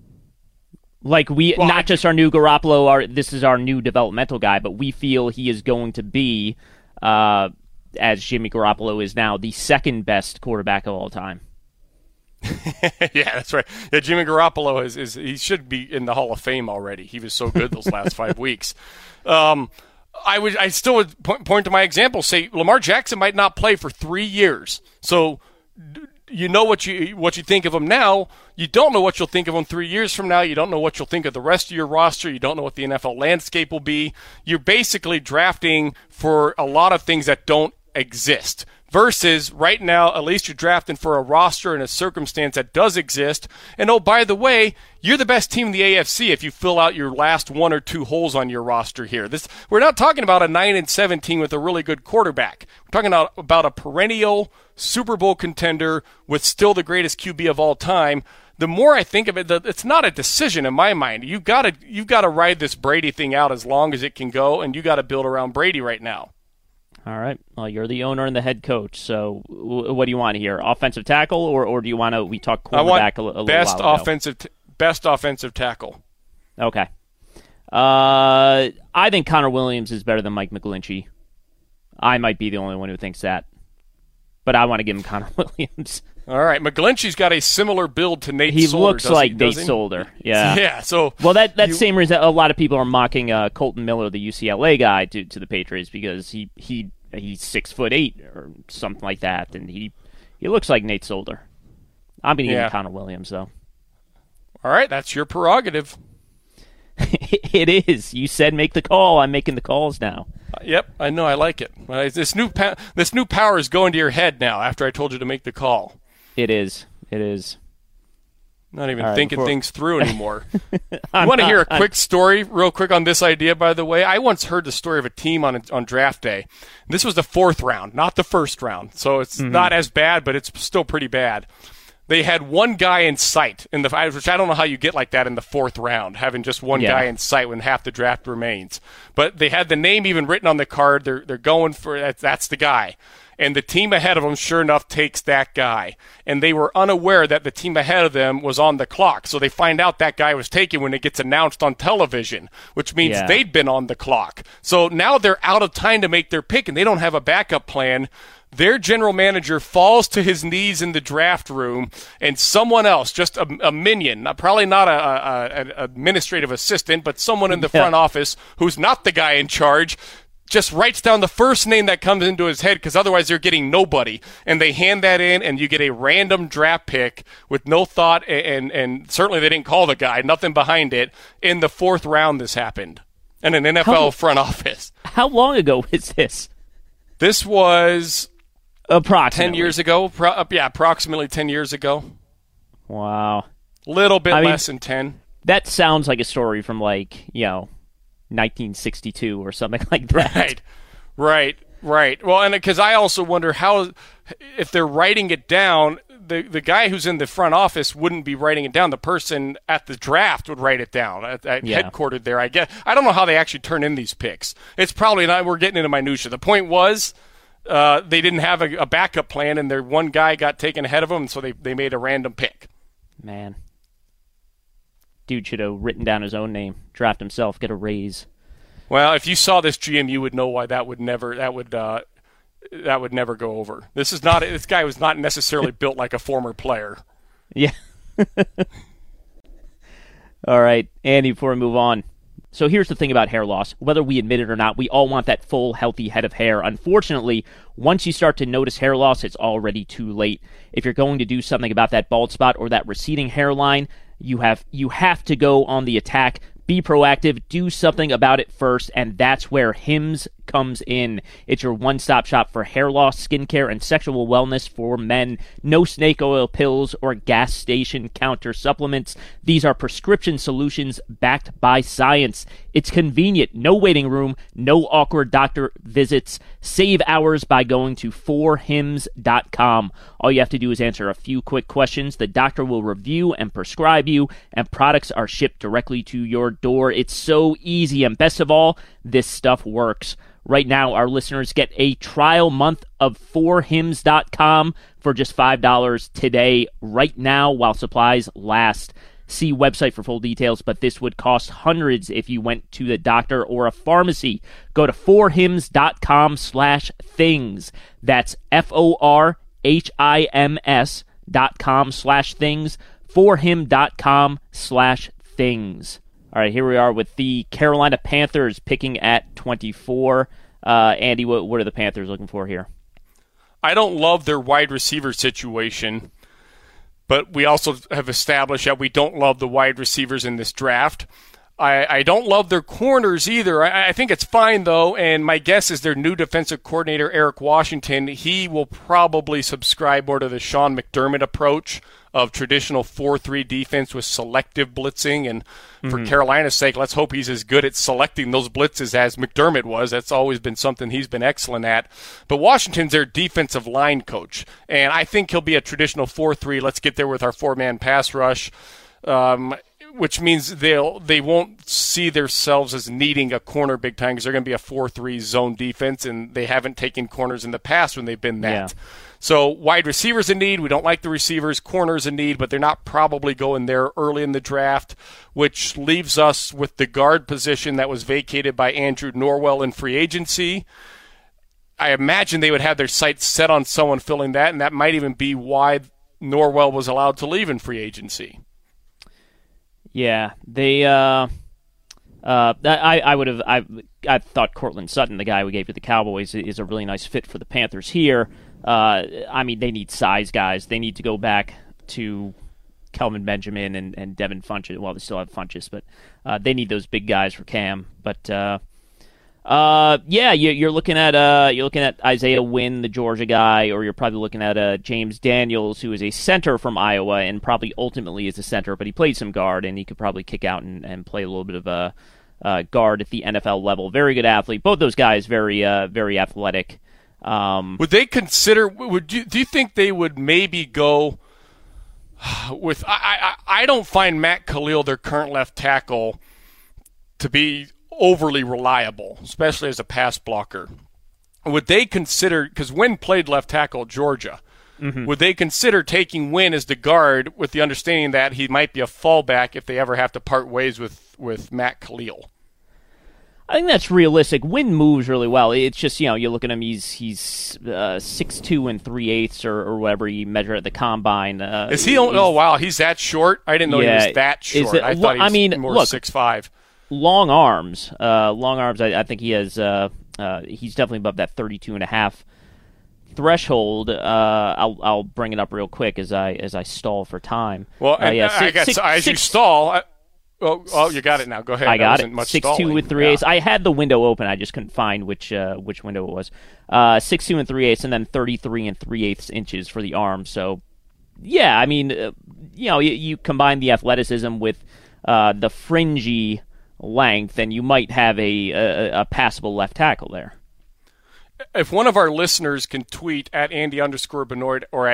Like we, well, not I, just our new Garoppolo, our this is our new developmental guy, but we feel he is going to be. Uh, as Jimmy Garoppolo is now the second best quarterback of all time. Yeah, that's right. Yeah, Jimmy Garoppolo is, is he should be in the Hall of Fame already. He was so good those last five weeks. Um, I would I still would point, point to my example. Say Lamar Jackson might not play for three years. So you know what you what you think of him now. You don't know what you'll think of him three years from now. You don't know what you'll think of the rest of your roster. You don't know what the N F L landscape will be. You're basically drafting for a lot of things that don't exist. Versus right now, at least you're drafting for a roster and a circumstance that does exist. And oh, by the way, you're the best team in the A F C if you fill out your last one or two holes on your roster here. This we're not talking about a nine and seven team with a really good quarterback. We're talking about, about a perennial Super Bowl contender with still the greatest Q B of all time. The more I think of it, the, it's not a decision in my mind. You gotta you gotta ride this Brady thing out as long as it can go, and you got to build around Brady right now. All right. Well, you're the owner and the head coach. So, w- what do you want here? Offensive tackle, or, or do you want to? We talk quarterback a, a little best while ago. offensive, t- best offensive tackle. Okay. Uh, I think Connor Williams is better than Mike McGlinchey. I might be the only one who thinks that, but I want to give him Connor Williams. All right, McGlinchey's got a similar build to Nate he Solder. He looks like he, Nate Solder. Yeah. Yeah. So well, that that you, same reason a lot of people are mocking uh, Colton Miller, the U C L A guy, to to the Patriots because he he he's six foot eight or something like that, and he he looks like Nate Solder. I'm going to give him Connor Williams though. All right, that's your prerogative. It is. You said make the call. I'm making the calls now. Uh, yep, I know. I like it. Uh, this new pa- this new power is going to your head now. After I told you to make the call. It is. It is. Not even right, thinking before... things through anymore. You want to hear a quick story real quick on this idea, by the way? I once heard the story of a team on on draft day. This was the fourth round, not the first round. So it's mm-hmm. not as bad, but it's still pretty bad. They had one guy in sight, in the which I don't know how you get like that in the fourth round, having just one yeah. guy in sight when half the draft remains. But they had the name even written on the card. They're, they're going for that. That's the guy. And the team ahead of them, sure enough, takes that guy. And they were unaware that the team ahead of them was on the clock. So they find out that guy was taken when it gets announced on television, which means yeah. they'd been on the clock. So now they're out of time to make their pick, and they don't have a backup plan. Their general manager falls to his knees in the draft room, and someone else, just a, a minion, probably not a, a, an administrative assistant, but someone in the yeah. front office who's not the guy in charge, just writes down the first name that comes into his head because otherwise they're getting nobody. And they hand that in, and you get a random draft pick with no thought, and, and, and certainly they didn't call the guy, nothing behind it. In the fourth round this happened in an N F L how, front office. How long ago was this? This was approximately ten years ago. Pro- yeah, approximately ten years ago. Wow. Little bit I less mean, than ten. That sounds like a story from, like, you know, nineteen sixty-two or something like that. Right, right, right. Well, and because I also wonder how, if they're writing it down, the the guy who's in the front office wouldn't be writing it down. The person at the draft would write it down at, at yeah. headquartered there. I guess I don't know how they actually turn in these picks. It's probably not. We're getting into minutia. The point was uh, they didn't have a, a backup plan, and their one guy got taken ahead of them, and so they they made a random pick. Man, dude should have written down his own name, draft himself, get a raise. Well, if you saw this G M, you would know why that would never that would. Uh, That would never go over. This is not. This guy was not necessarily built like a former player. Yeah. All right, Andy, before we move on. So here's the thing about hair loss. Whether we admit it or not, we all want that full, healthy head of hair. Unfortunately, once you start to notice hair loss, it's already too late. If you're going to do something about that bald spot or that receding hairline, you have you have to go on the attack. Be proactive, do something about it first, and that's where Hims comes in. It's your one-stop shop for hair loss, skincare, and sexual wellness for men. No snake oil pills or gas station counter supplements. These are prescription solutions backed by science. It's convenient, no waiting room, no awkward doctor visits. Save hours by going to four hims dot com. All you have to do is answer a few quick questions. The doctor will review and prescribe you, and products are shipped directly to your door. It's so easy, and best of all, this stuff works. Right now, our listeners get a trial month of four hims dot com for just five dollars today, right now, while supplies last. See website for full details, but this would cost hundreds if you went to the doctor or a pharmacy. Go to four hims dot com slash things. That's F O R H I M S dot com slash things. four hims dot com slash things. All right, here we are with the Carolina Panthers picking at twenty-four. Uh, Andy, what, what are the Panthers looking for here? I don't love their wide receiver situation, but we also have established that we don't love the wide receivers in this draft. I, I don't love their corners either. I, I think it's fine, though, and my guess is their new defensive coordinator, Eric Washington, he will probably subscribe more to the Sean McDermott approach of traditional four three defense with selective blitzing. And for mm-hmm. Carolina's sake, let's hope he's as good at selecting those blitzes as McDermott was. That's always been something he's been excellent at. But Washington's their defensive line coach, and I think he'll be a traditional four three. Let's get there with our four-man pass rush, um, which means they'll, they won't see themselves as needing a corner big time because they're going to be a four three zone defense, and they haven't taken corners in the past when they've been that. Yeah. So wide receivers in need. We don't like the receivers. Corners in need, but they're not probably going there early in the draft, which leaves us with the guard position that was vacated by Andrew Norwell in free agency. I imagine they would have their sights set on someone filling that, and that might even be why Norwell was allowed to leave in free agency. Yeah, they. Uh, uh, I I would have. I I thought Cortland Sutton, the guy we gave to the Cowboys, is a really nice fit for the Panthers here. Uh, I mean, they need size guys. They need to go back to Kelvin Benjamin and, and Devin Funchess. Well, they still have Funchess, but uh, they need those big guys for Cam. But uh, uh, yeah, you, you're looking at uh, you're looking at Isaiah Wynn, the Georgia guy, or you're probably looking at uh, James Daniels, who is a center from Iowa and probably ultimately is a center, but he played some guard and he could probably kick out and, and play a little bit of a uh, guard at the N F L level. Very good athlete. Both those guys very uh, very athletic. Um, would they consider? Would you? Do you think they would maybe go with? I, I I don't find Matt Khalil, their current left tackle, to be overly reliable, especially as a pass blocker. Would they consider? Because Wynn played left tackle at Georgia. Mm-hmm. Would they consider taking Wynn as the guard with the understanding that he might be a fallback if they ever have to part ways with with Matt Khalil? I think that's realistic. Wynn moves really well. It's just, you know, you look at him, he's he's uh, six two and three eighths or, or whatever you measure at the combine. Uh, Is he? Oh, wow, he's that short? I didn't know yeah, he was that short. It, I thought he was I mean, more look, six five. Long arms. Uh, long arms, I, I think he has, uh, uh, he's definitely above that thirty-two and a half threshold. Uh, I'll I'll bring it up real quick as I as I stall for time. Well, uh, yeah, I, I guess six, as six, you stall... I, Oh, oh, you got it now. Go ahead. I got it. Much six two with three eighths. I had the window open. I just couldn't find which uh, which window it was. Uh, six two and three eighths, and then thirty three and three eighths inches for the arm. So, yeah, I mean, uh, you know, you, you combine the athleticism with uh, the fringy length, and you might have a, a a passable left tackle there. If one of our listeners can tweet at Andy underscore Benoit or at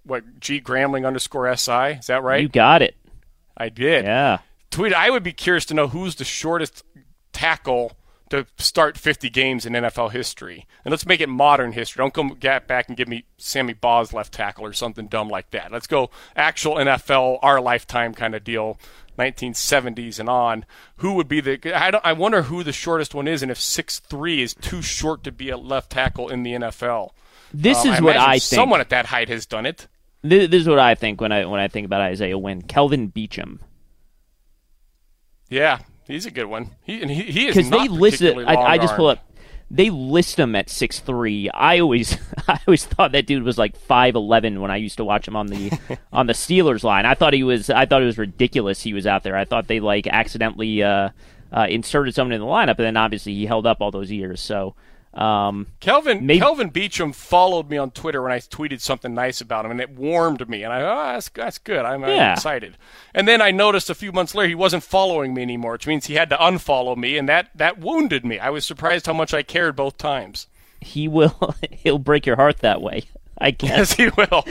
what, G Gramling underscore S I. Is that right? You got it. I did. Yeah. Tweet, I would be curious to know who's the shortest tackle to start fifty games in N F L history. And let's make it modern history. Don't come get back and give me Sammy Baugh's left tackle or something dumb like that. Let's go actual N F L, our lifetime kind of deal, nineteen seventies and on. Who would be the I, don't, I wonder who the shortest one is, and if six three is too short to be a left tackle in the N F L. This um, is I what I think. Someone at that height has done it. This, this is what I think when I when I think about Isaiah Wynn. Kelvin Beachum. Yeah, he's a good one. He and he, he is because not they listed. I, I just pull long-armed. up. They list him at six three. I always, I always thought that dude was like five eleven when I used to watch him on the on the Steelers line. I thought he was. I thought it was ridiculous he was out there. I thought they like accidentally uh, uh, inserted someone in the lineup, and then obviously he held up all those years. So. Um, Kelvin maybe, Kelvin Beachum followed me on Twitter when I tweeted something nice about him, and it warmed me. And I, oh, that's that's good. I'm, I'm Yeah. excited. And then I noticed a few months later he wasn't following me anymore, which means he had to unfollow me, and that that wounded me. I was surprised how much I cared both times. he will. He'll break your heart that way. I guess. Yes, he will.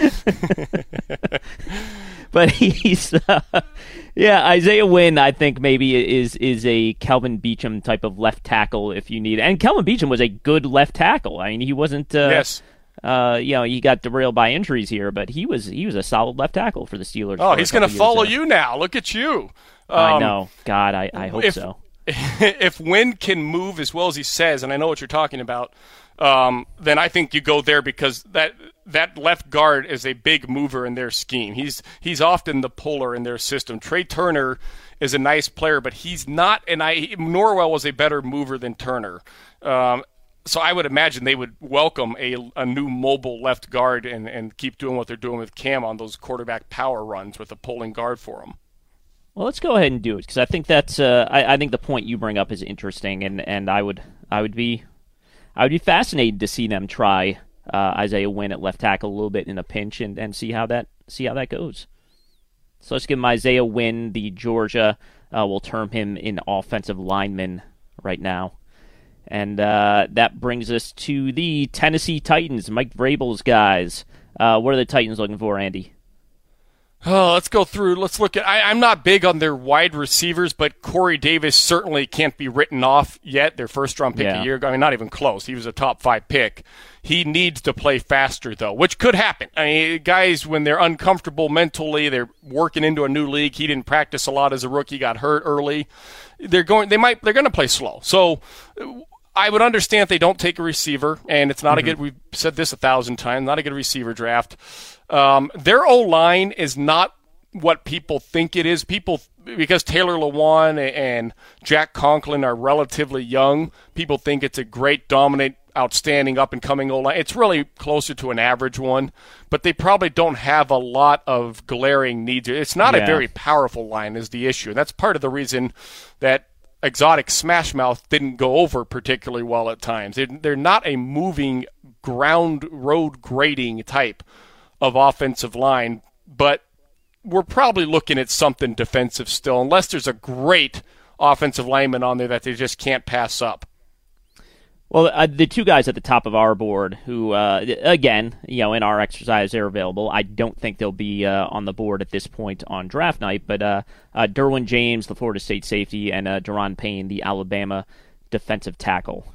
But he's, uh, yeah, Isaiah Wynn, I think maybe is is a Kelvin Beachum type of left tackle if you need. And Kelvin Beachum was a good left tackle. I mean, he wasn't. Uh, yes. Uh, you know, he got derailed by injuries here, but he was he was a solid left tackle for the Steelers. Oh, for he's going to follow you now. Look at you. Um, I know. God, I, I hope if, so. If Wynn can move as well as he says, and I know what you're talking about, um, then I think you go there because that that left guard is a big mover in their scheme. He's he's often the puller in their system. Trey Turner is a nice player, but he's not. And I Norwell was a better mover than Turner. Um, so I would imagine they would welcome a a new mobile left guard and, and keep doing what they're doing with Cam on those quarterback power runs with a pulling guard for him. Well, let's go ahead and do it because I think that's. Uh, I, I think the point you bring up is interesting, and, and I would I would be I would be fascinated to see them try uh, Isaiah Wynn at left tackle a little bit in a pinch and, and see how that see how that goes. So let's give him Isaiah Wynn, the Georgia. Uh, we'll term him an offensive lineman right now, and uh, that brings us to the Tennessee Titans, Mike Vrabel's guys. Uh, what are the Titans looking for, Andy? Oh, let's go through. Let's look at. I, I'm not big on their wide receivers, but Corey Davis certainly can't be written off yet. Their first round pick Yeah. a year ago. I mean, not even close. He was a top five pick. He needs to play faster, though, which could happen. I mean, guys, when they're uncomfortable mentally, they're working into a new league. He didn't practice a lot as a rookie. Got hurt early. They're going. They might. They're going to play slow. So. I would understand if they don't take a receiver, and it's not mm-hmm. a good. We've said this a thousand times. Not a good receiver draft. Um, their O-line is not what people think it is. People, because Taylor Lewan and Jack Conklin are relatively young, people think it's a great, dominant, outstanding, up-and-coming O-line. It's really closer to an average one, but they probably don't have a lot of glaring needs. It's not yeah. a very powerful line is the issue. And that's part of the reason that exotic Smash Mouth didn't go over particularly well at times. They're, they're not a moving ground road grading type of offensive line, but we're probably looking at something defensive still, unless there's a great offensive lineman on there that they just can't pass up. Well, uh, the two guys at the top of our board who, uh, again, you know, in our exercise, they're available. I don't think they'll be uh, on the board at this point on draft night, but uh, uh, Derwin James, the Florida State safety, and uh, Deron Payne, the Alabama defensive tackle.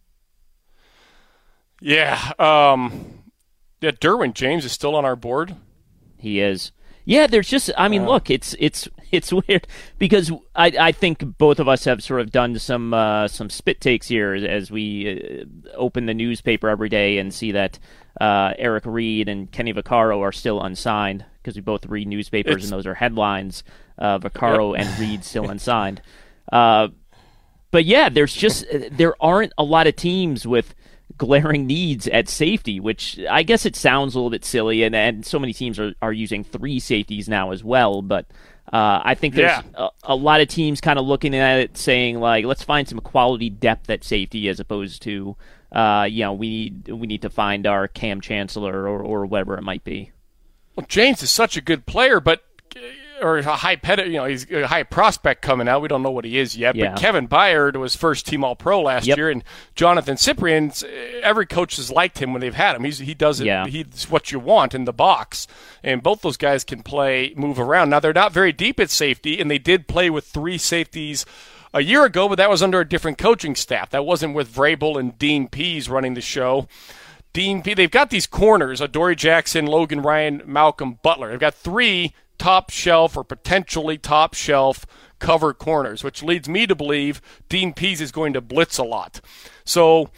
Yeah, um, yeah, Derwin James is still on our board. He is. Yeah, there's just, I mean, uh, look, it's it's it's weird because I I think both of us have sort of done some uh, some spit takes here as we uh, open the newspaper every day and see that uh, Eric Reed and Kenny Vaccaro are still unsigned because we both read newspapers and those are headlines. Uh, Vaccaro yep. and Reed still unsigned. Uh, but yeah, there's just there aren't a lot of teams with glaring needs at safety, which I guess it sounds a little bit silly, and, and so many teams are, are using three safeties now as well, but uh, I think there's yeah. a, a lot of teams kind of looking at it saying, like, let's find some quality depth at safety as opposed to, uh, you know, we need, we need to find our Cam Chancellor or, or whatever it might be. Well, James is such a good player, but or a high ped, you know, he's a high prospect coming out. We don't know what he is yet. Yeah. But Kevin Byard was first team All Pro last yep. year, and Jonathan Cyprien. Every coach has liked him when they've had him. He's he does it. Yeah. He's what you want in the box, and both those guys can play, move around. Now they're not very deep at safety, and they did play with three safeties a year ago, but that was under a different coaching staff. That wasn't with Vrabel and Dean Pease running the show. Dean Pease, they've got these corners: Adoree Jackson, Logan Ryan, Malcolm Butler. They've got three top shelf or potentially top shelf cover corners, which leads me to believe Dean Pease is going to blitz a lot. So,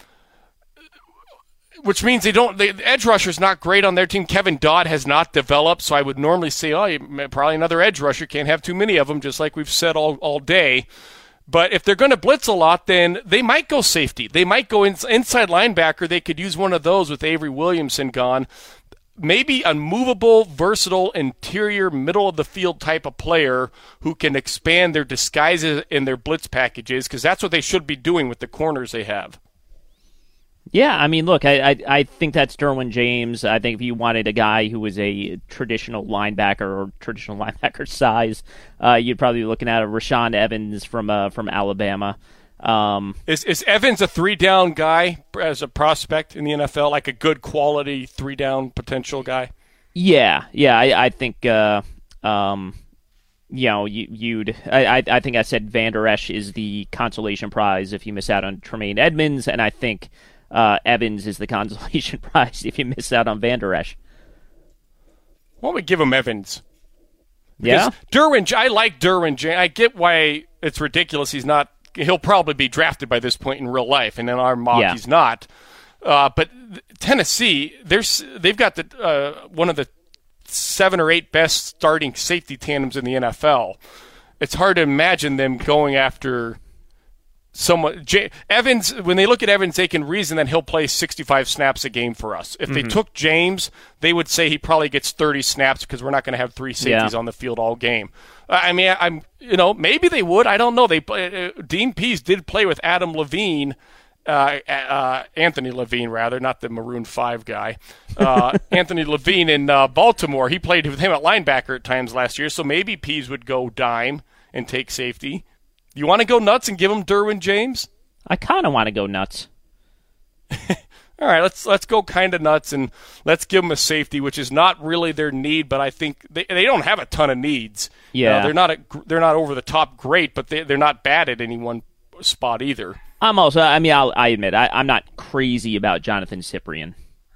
which means they don't. The edge rusher's not great on their team. Kevin Dodd has not developed, so I would normally say, oh, probably another edge rusher. Can't have too many of them, just like we've said all all day. But if they're going to blitz a lot, then they might go safety. They might go in, inside linebacker. They could use one of those with Avery Williamson gone. Maybe a movable, versatile, interior, middle-of-the-field type of player who can expand their disguises and their blitz packages, because that's what they should be doing with the corners they have. Yeah, I mean, look, I, I I think that's Derwin James. I think if you wanted a guy who was a traditional linebacker or traditional linebacker size, uh, you'd probably be looking at a Rashaan Evans from uh, from Alabama. Um, is is Evans a three-down guy as a prospect in the N F L, like a good quality three-down potential guy? Yeah, yeah, I, I think, uh, um, you know, you, you'd, I, I, I think I said Van Der Esch is the consolation prize if you miss out on Tremaine Edmonds, and I think uh, Evans is the consolation prize if you miss out on Van Der Esch. Why don't we give him Evans? Yeah, Derwin, I like Derwin. I get why it's ridiculous. He's not. He'll probably be drafted by this point in real life, and in our mock, yeah. he's not. Uh, but Tennessee, there's they've got the uh, one of the seven or eight best starting safety tandems in the N F L. It's hard to imagine them going after someone. J- Evans, when they look at Evans, they can reason that he'll play sixty-five snaps a game for us. If mm-hmm. they took James, they would say he probably gets thirty snaps because we're not going to have three safeties yeah. on the field all game. I mean, I'm you know maybe they would. I don't know. They uh, Dean Pease did play with Adam Levine, uh, uh, Anthony Levine rather, not the Maroon Five guy. Uh, Anthony Levine in uh, Baltimore. He played with him at linebacker at times last year. So maybe Pease would go dime and take safety. You want to go nuts and give him Derwin James? I kind of want to go nuts. All right, let's let's go kind of nuts and let's give them a safety, which is not really their need, but I think they they don't have a ton of needs. Yeah, uh, they're not a, they're not over the top great, but they they're not bad at any one spot either. I'm also, I mean, I'll, I admit, I, I'm not crazy about Jonathan Cyprien.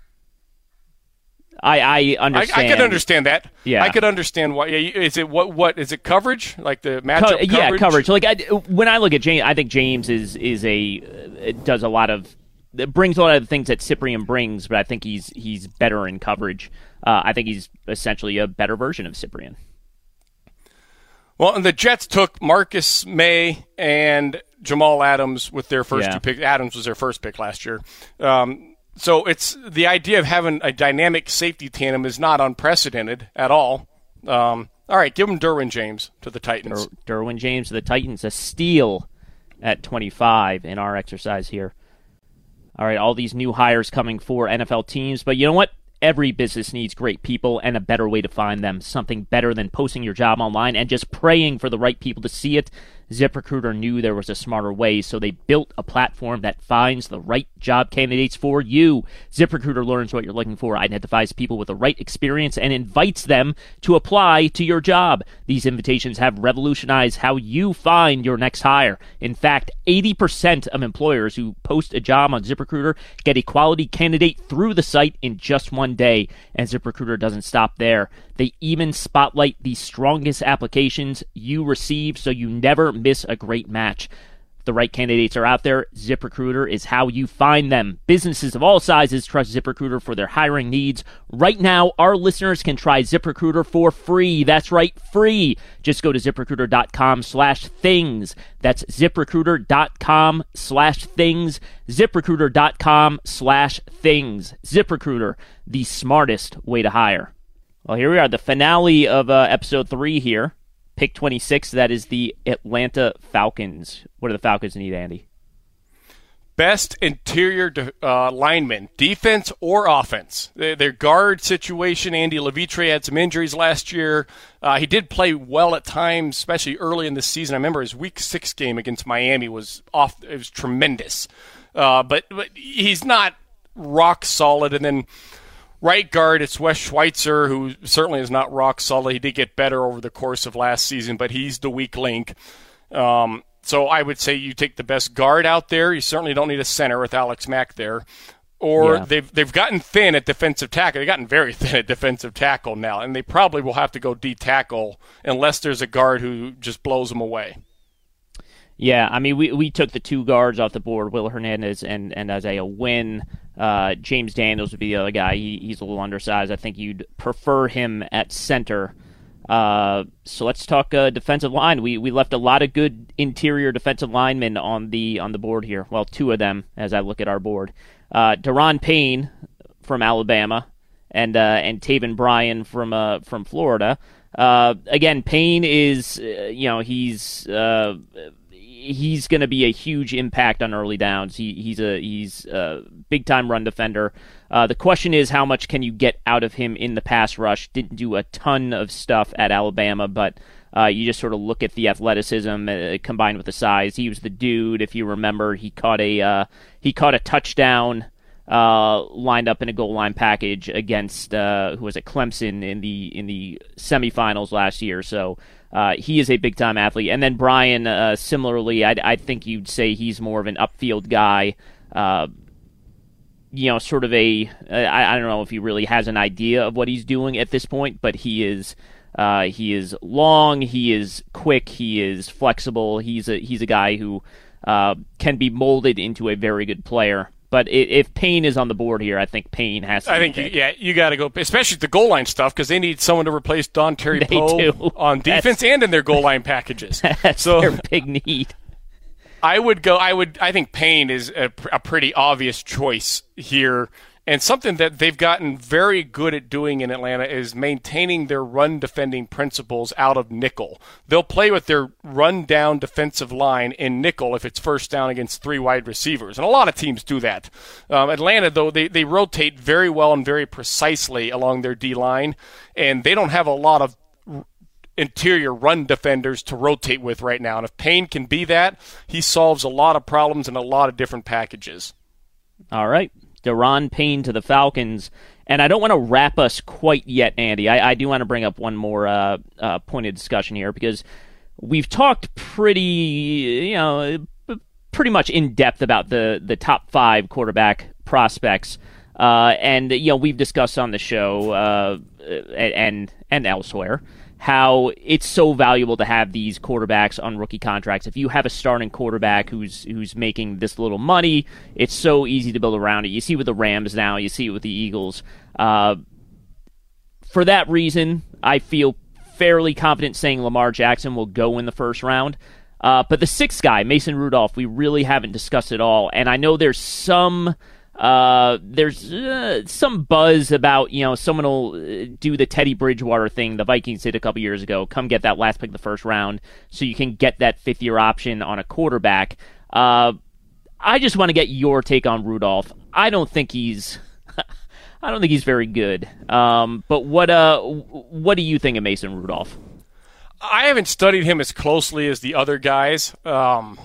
I I understand. I, I could understand that. Yeah, I could understand why. Is it what what is it coverage like the matchup? Co- coverage? Yeah, coverage. Like I, when I look at James, I think James is is a uh, does a lot of. It brings a lot of the things that Cyprien brings, but I think he's he's better in coverage. Uh, I think he's essentially a better version of Cyprien. Well, and the Jets took Marcus May and Jamal Adams with their first yeah. two picks. Adams was their first pick last year. Um, so it's the idea of having a dynamic safety tandem is not unprecedented at all. Um, all right, give him Derwin James to the Titans. Der- Derwin James to the Titans, a steal at twenty-five in our exercise here. All right, all these new hires coming for N F L teams, but you know what? Every business needs great people and a better way to find them. Something better than posting your job online and just praying for the right people to see it. ZipRecruiter knew there was a smarter way, so they built a platform that finds the right job candidates for you. ZipRecruiter learns what you're looking for, identifies people with the right experience, and invites them to apply to your job. These invitations have revolutionized how you find your next hire. In fact, eighty percent of employers who post a job on ZipRecruiter get a quality candidate through the site in just one day. And ZipRecruiter doesn't stop there. They even spotlight the strongest applications you receive so you never miss a great match. If the right candidates are out there, ZipRecruiter is how you find them. Businesses of all sizes trust ZipRecruiter for their hiring needs. Right now, our listeners can try ZipRecruiter for free. That's right, free. Just go to ZipRecruiter.com slash things. That's ZipRecruiter.com slash things. ZipRecruiter.com slash things. ZipRecruiter, the smartest way to hire. Well, here we are, the finale of uh, episode three here. Pick twenty-six, that is the Atlanta Falcons. What do the Falcons need, Andy? best interior uh, linemen, defense or offense. Their, their guard situation, Andy Levitre had some injuries last year. Uh, he did play well at times, especially early in the season. I remember his week six game against Miami was off. It was tremendous. Uh, but, but he's not rock solid. And then right guard, it's Wes Schweitzer, who certainly is not rock solid. He did get better over the course of last season, but he's the weak link. Um, so I would say you take the best guard out there. You certainly don't need a center with Alex Mack there. Or yeah. they've they've gotten thin at defensive tackle. They've gotten very thin at defensive tackle now, and they probably will have to go D-tackle unless there's a guard who just blows them away. Yeah, I mean, we we took the two guards off the board, Will Hernandez and, and Isaiah Wynn. Uh, James Daniels would be the other guy. He, he's a little undersized. I think you'd prefer him at center. Uh, so let's talk uh, defensive line. We we left a lot of good interior defensive linemen on the on the board here. Well, two of them as I look at our board. Uh, Daron Payne from Alabama and uh, and Taven Bryan from uh, from Florida. Uh, again, Payne is uh, you know he's. Uh, He's going to be a huge impact on early downs. He, he's a he's a big time run defender. Uh, the question is, how much can you get out of him in the pass rush? Didn't do a ton of stuff at Alabama, but uh, you just sort of look at the athleticism uh, combined with the size. He was the dude. If you remember, he caught a uh, he caught a touchdown uh, lined up in a goal line package against uh, who was it, Clemson in the in the semifinals last year. So. Uh, he is a big-time athlete. And then Bryan, uh, similarly, I, I think you'd say he's more of an upfield guy. Uh, you know, sort of a, I, I don't know if he really has an idea of what he's doing at this point, but he is uh, he is long, he is quick, he is flexible. He's a he's a guy who uh, can be molded into a very good player. But if Payne is on the board here, I think Payne has to I be think, picked. yeah, you got to go, especially the goal line stuff, because they need someone to replace Don Terry They Poe do. on defense That's, and in their goal line packages. That's so their big need. I would go, I would, I think Payne is a, a pretty obvious choice here. And something that they've gotten very good at doing in Atlanta is maintaining their run-defending principles out of nickel. They'll play with their run-down defensive line in nickel if it's first down against three wide receivers. And a lot of teams do that. Um, Atlanta, though, they, they rotate very well and very precisely along their D-line, and they don't have a lot of interior run defenders to rotate with right now. And if Payne can be that, he solves a lot of problems in a lot of different packages. All right. Daron Payne to the Falcons. And I don't want to wrap us quite yet, Andy. I, I do want to bring up one more uh, uh, point of discussion here because we've talked pretty, you know, pretty much in depth about the, the top five quarterback prospects. Uh, and, you know, we've discussed on the show uh, and and elsewhere how it's so valuable to have these quarterbacks on rookie contracts. If you have a starting quarterback who's who's making this little money, it's so easy to build around it. You see it with the Rams now. You see it with the Eagles. Uh, for that reason, I feel fairly confident saying Lamar Jackson will go in the first round. Uh, but the sixth guy, Mason Rudolph, we really haven't discussed at all. And I know there's some... Uh, there's uh, some buzz about, you know, someone will do the Teddy Bridgewater thing the Vikings did a couple years ago. Come get that last pick of the first round so you can get that fifth-year option on a quarterback. Uh, I just want to get your take on Rudolph. I don't think he's, I don't think he's very good. Um, but what, uh, what do you think of Mason Rudolph? I haven't studied him as closely as the other guys. Um,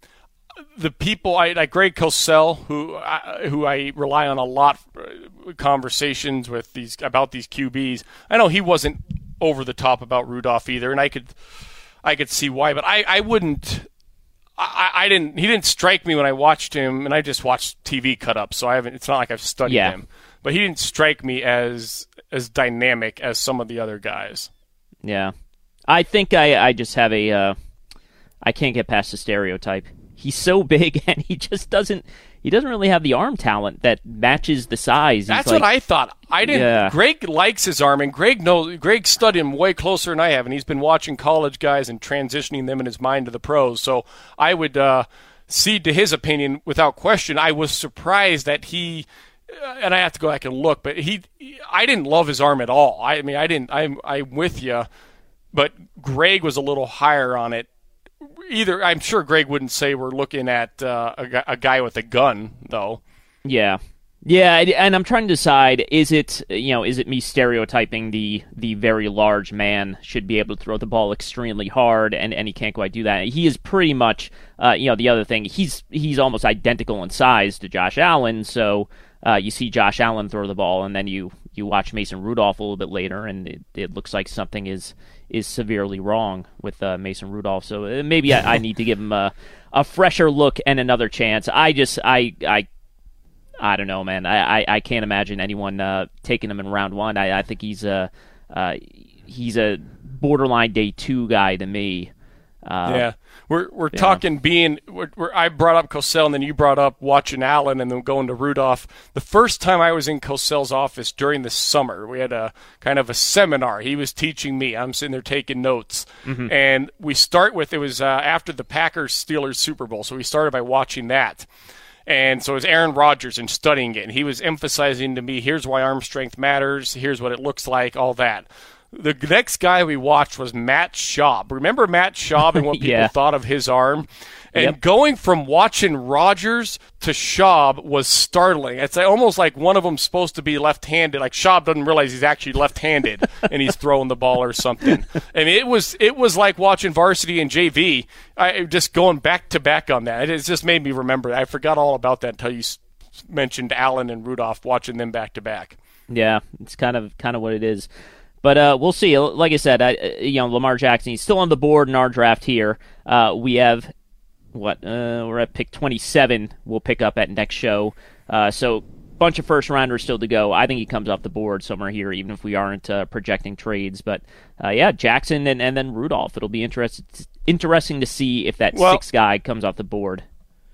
The people, I, like Greg Cosell, who I, who I rely on a lot for conversations with these about these Q Bs. I know he wasn't over the top about Rudolph either, and I could I could see why, but I, I wouldn't. I, I didn't. He didn't strike me when I watched him, and I just watched T V cut up, so I haven't. It's not like I've studied yeah. him, but he didn't strike me as as dynamic as some of the other guys. Yeah, I think I I just have a uh, I can't get past the stereotype. He's so big, and he just doesn't. He doesn't really have the arm talent that matches the size. He's That's like, what I thought. I didn't. Yeah. Greg likes his arm, and Greg knows. Greg studied him way closer than I have, and he's been watching college guys and transitioning them in his mind to the pros. So I would uh, cede to his opinion without question. I was surprised that he, uh, and I have to go back and look, but he. I didn't love his arm at all. I mean, I didn't. I'm. I'm with you, but Greg was a little higher on it. either. I'm sure Greg wouldn't say we're looking at uh, a, a guy with a gun, though. Yeah. Yeah, and I'm trying to decide, is it, you know, is it me stereotyping the the very large man should be able to throw the ball extremely hard, and, and he can't quite do that. He is pretty much, uh, you know, the other thing, he's he's almost identical in size to Josh Allen, so uh, you see Josh Allen throw the ball, and then you, you watch Mason Rudolph a little bit later, and it, it looks like something is is severely wrong with uh, Mason Rudolph, so maybe I, I need to give him a, a fresher look and another chance. I just, I, I I don't know, man. I, I, I can't imagine anyone uh, taking him in round one. I, I think he's a uh, he's a borderline day two guy to me. Uh, yeah, we're we're yeah. talking being. We're, we're, I brought up Cosell, and then you brought up watching Allen, and then going to Rudolph. The first time I was in Cosell's office during the summer, we had a kind of a seminar. He was teaching me. I'm sitting there taking notes, mm-hmm. and we start with it was uh, after the Packers Steelers Super Bowl, so we started by watching that. And so it was Aaron Rodgers and studying it. And he was emphasizing to me, here's why arm strength matters, here's what it looks like, all that. The next guy we watched was Matt Schaub. Remember Matt Schaub and what people yeah. thought of his arm? And yep. going from watching Rodgers to Schaub was startling. It's almost like one of them's supposed to be left-handed. Like Schaub doesn't realize he's actually left-handed and he's throwing the ball or something. I mean, it was it was like watching varsity and J V. I just going back to back on that. It just made me remember. I forgot all about that until you mentioned Allen and Rudolph, watching them back to back. Yeah, it's kind of kind of what it is. But uh, we'll see. Like I said, I, you know, Lamar Jackson, he's still on the board in our draft here. Uh, we have. What uh, we're at pick twenty-seven. We'll pick up at next show. Uh, so bunch of first rounders still to go. I think he comes off the board somewhere here, even if we aren't uh, projecting trades. But uh, yeah, Jackson and, and then Rudolph. It'll be interesting interesting to see if that well, sixth guy comes off the board.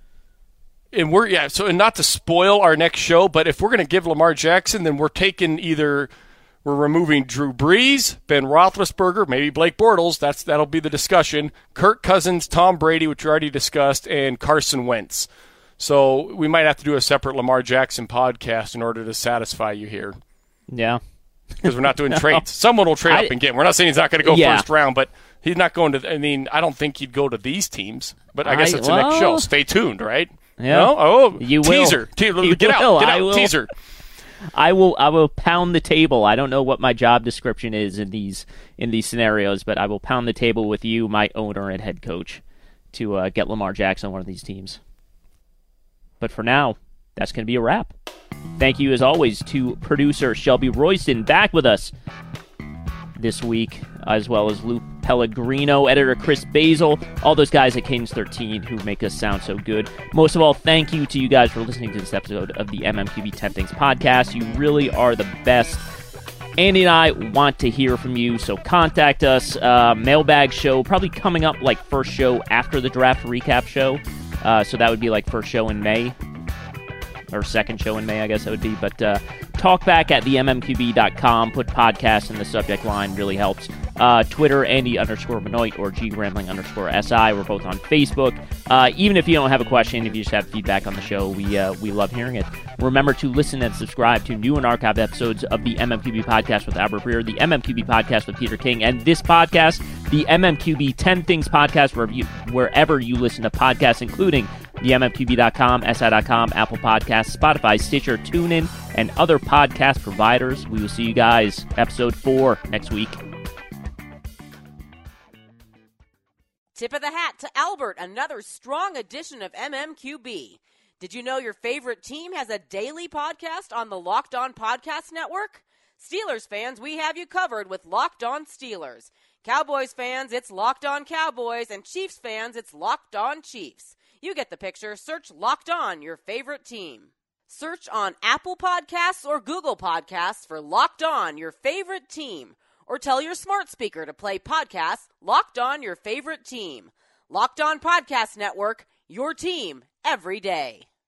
And we're yeah. So and not to spoil our next show, but if we're going to give Lamar Jackson, then we're taking either. We're removing Drew Brees, Ben Roethlisberger, maybe Blake Bortles. That's that'll be the discussion. Kirk Cousins, Tom Brady, which we already discussed, and Carson Wentz. So we might have to do a separate Lamar Jackson podcast in order to satisfy you here. Yeah, because we're not doing no. trades. Someone will trade I, up and get him. We're not saying he's not going to go yeah. first round, but he's not going to. I mean, I don't think he'd go to these teams. But I guess I, it's well, the next show. Stay tuned, right? Yeah. No? Oh, you teaser. will. Te- you get will. out. Get I out. will. Teaser. I will I will pound the table. I don't know what my job description is in these in these scenarios, but I will pound the table with you, my owner and head coach, to uh, get Lamar Jackson on one of these teams. But for now, that's going to be a wrap. Thank you, as always, to producer Shelby Royston, back with us this week, as well as Lou Pellegrino, editor Chris Basil, all those guys at Cadence thirteen who make us sound so good. Most of all, thank you to you guys for listening to this episode of the M M Q B ten Things podcast. You really are the best. Andy and I want to hear from you, so contact us. Uh, mailbag show, probably coming up like first show after the draft recap show. Uh, so that would be like first show in May. Or second show in May, I guess that would be. But uh, talk back at the M M Q B dot com. Put podcast in the subject line. Really helps. Uh, Twitter, Andy underscore Benoit or G Rambling underscore S I. We're both on Facebook. Uh, even if you don't have a question, if you just have feedback on the show, we uh, we love hearing it. Remember to listen and subscribe to new and archived episodes of the M M Q B podcast with Albert Breer, the M M Q B podcast with Peter King, and this podcast, the M M Q B ten Things podcast, wherever you, wherever you listen to podcasts, including the M M Q B dot com, S I dot com, Apple Podcasts, Spotify, Stitcher, TuneIn, and other podcast providers. We will see you guys, episode four, next week. Tip of the hat to Albert, another strong edition of M M Q B. Did you know your favorite team has a daily podcast on the Locked On Podcast Network? Steelers fans, we have you covered with Locked On Steelers. Cowboys fans, it's Locked On Cowboys, and Chiefs fans, it's Locked On Chiefs. You get the picture. Search Locked On, your favorite team. Search on Apple Podcasts or Google Podcasts for Locked On, your favorite team. Or tell your smart speaker to play podcasts Locked On, your favorite team. Locked On Podcast Network, your team every day.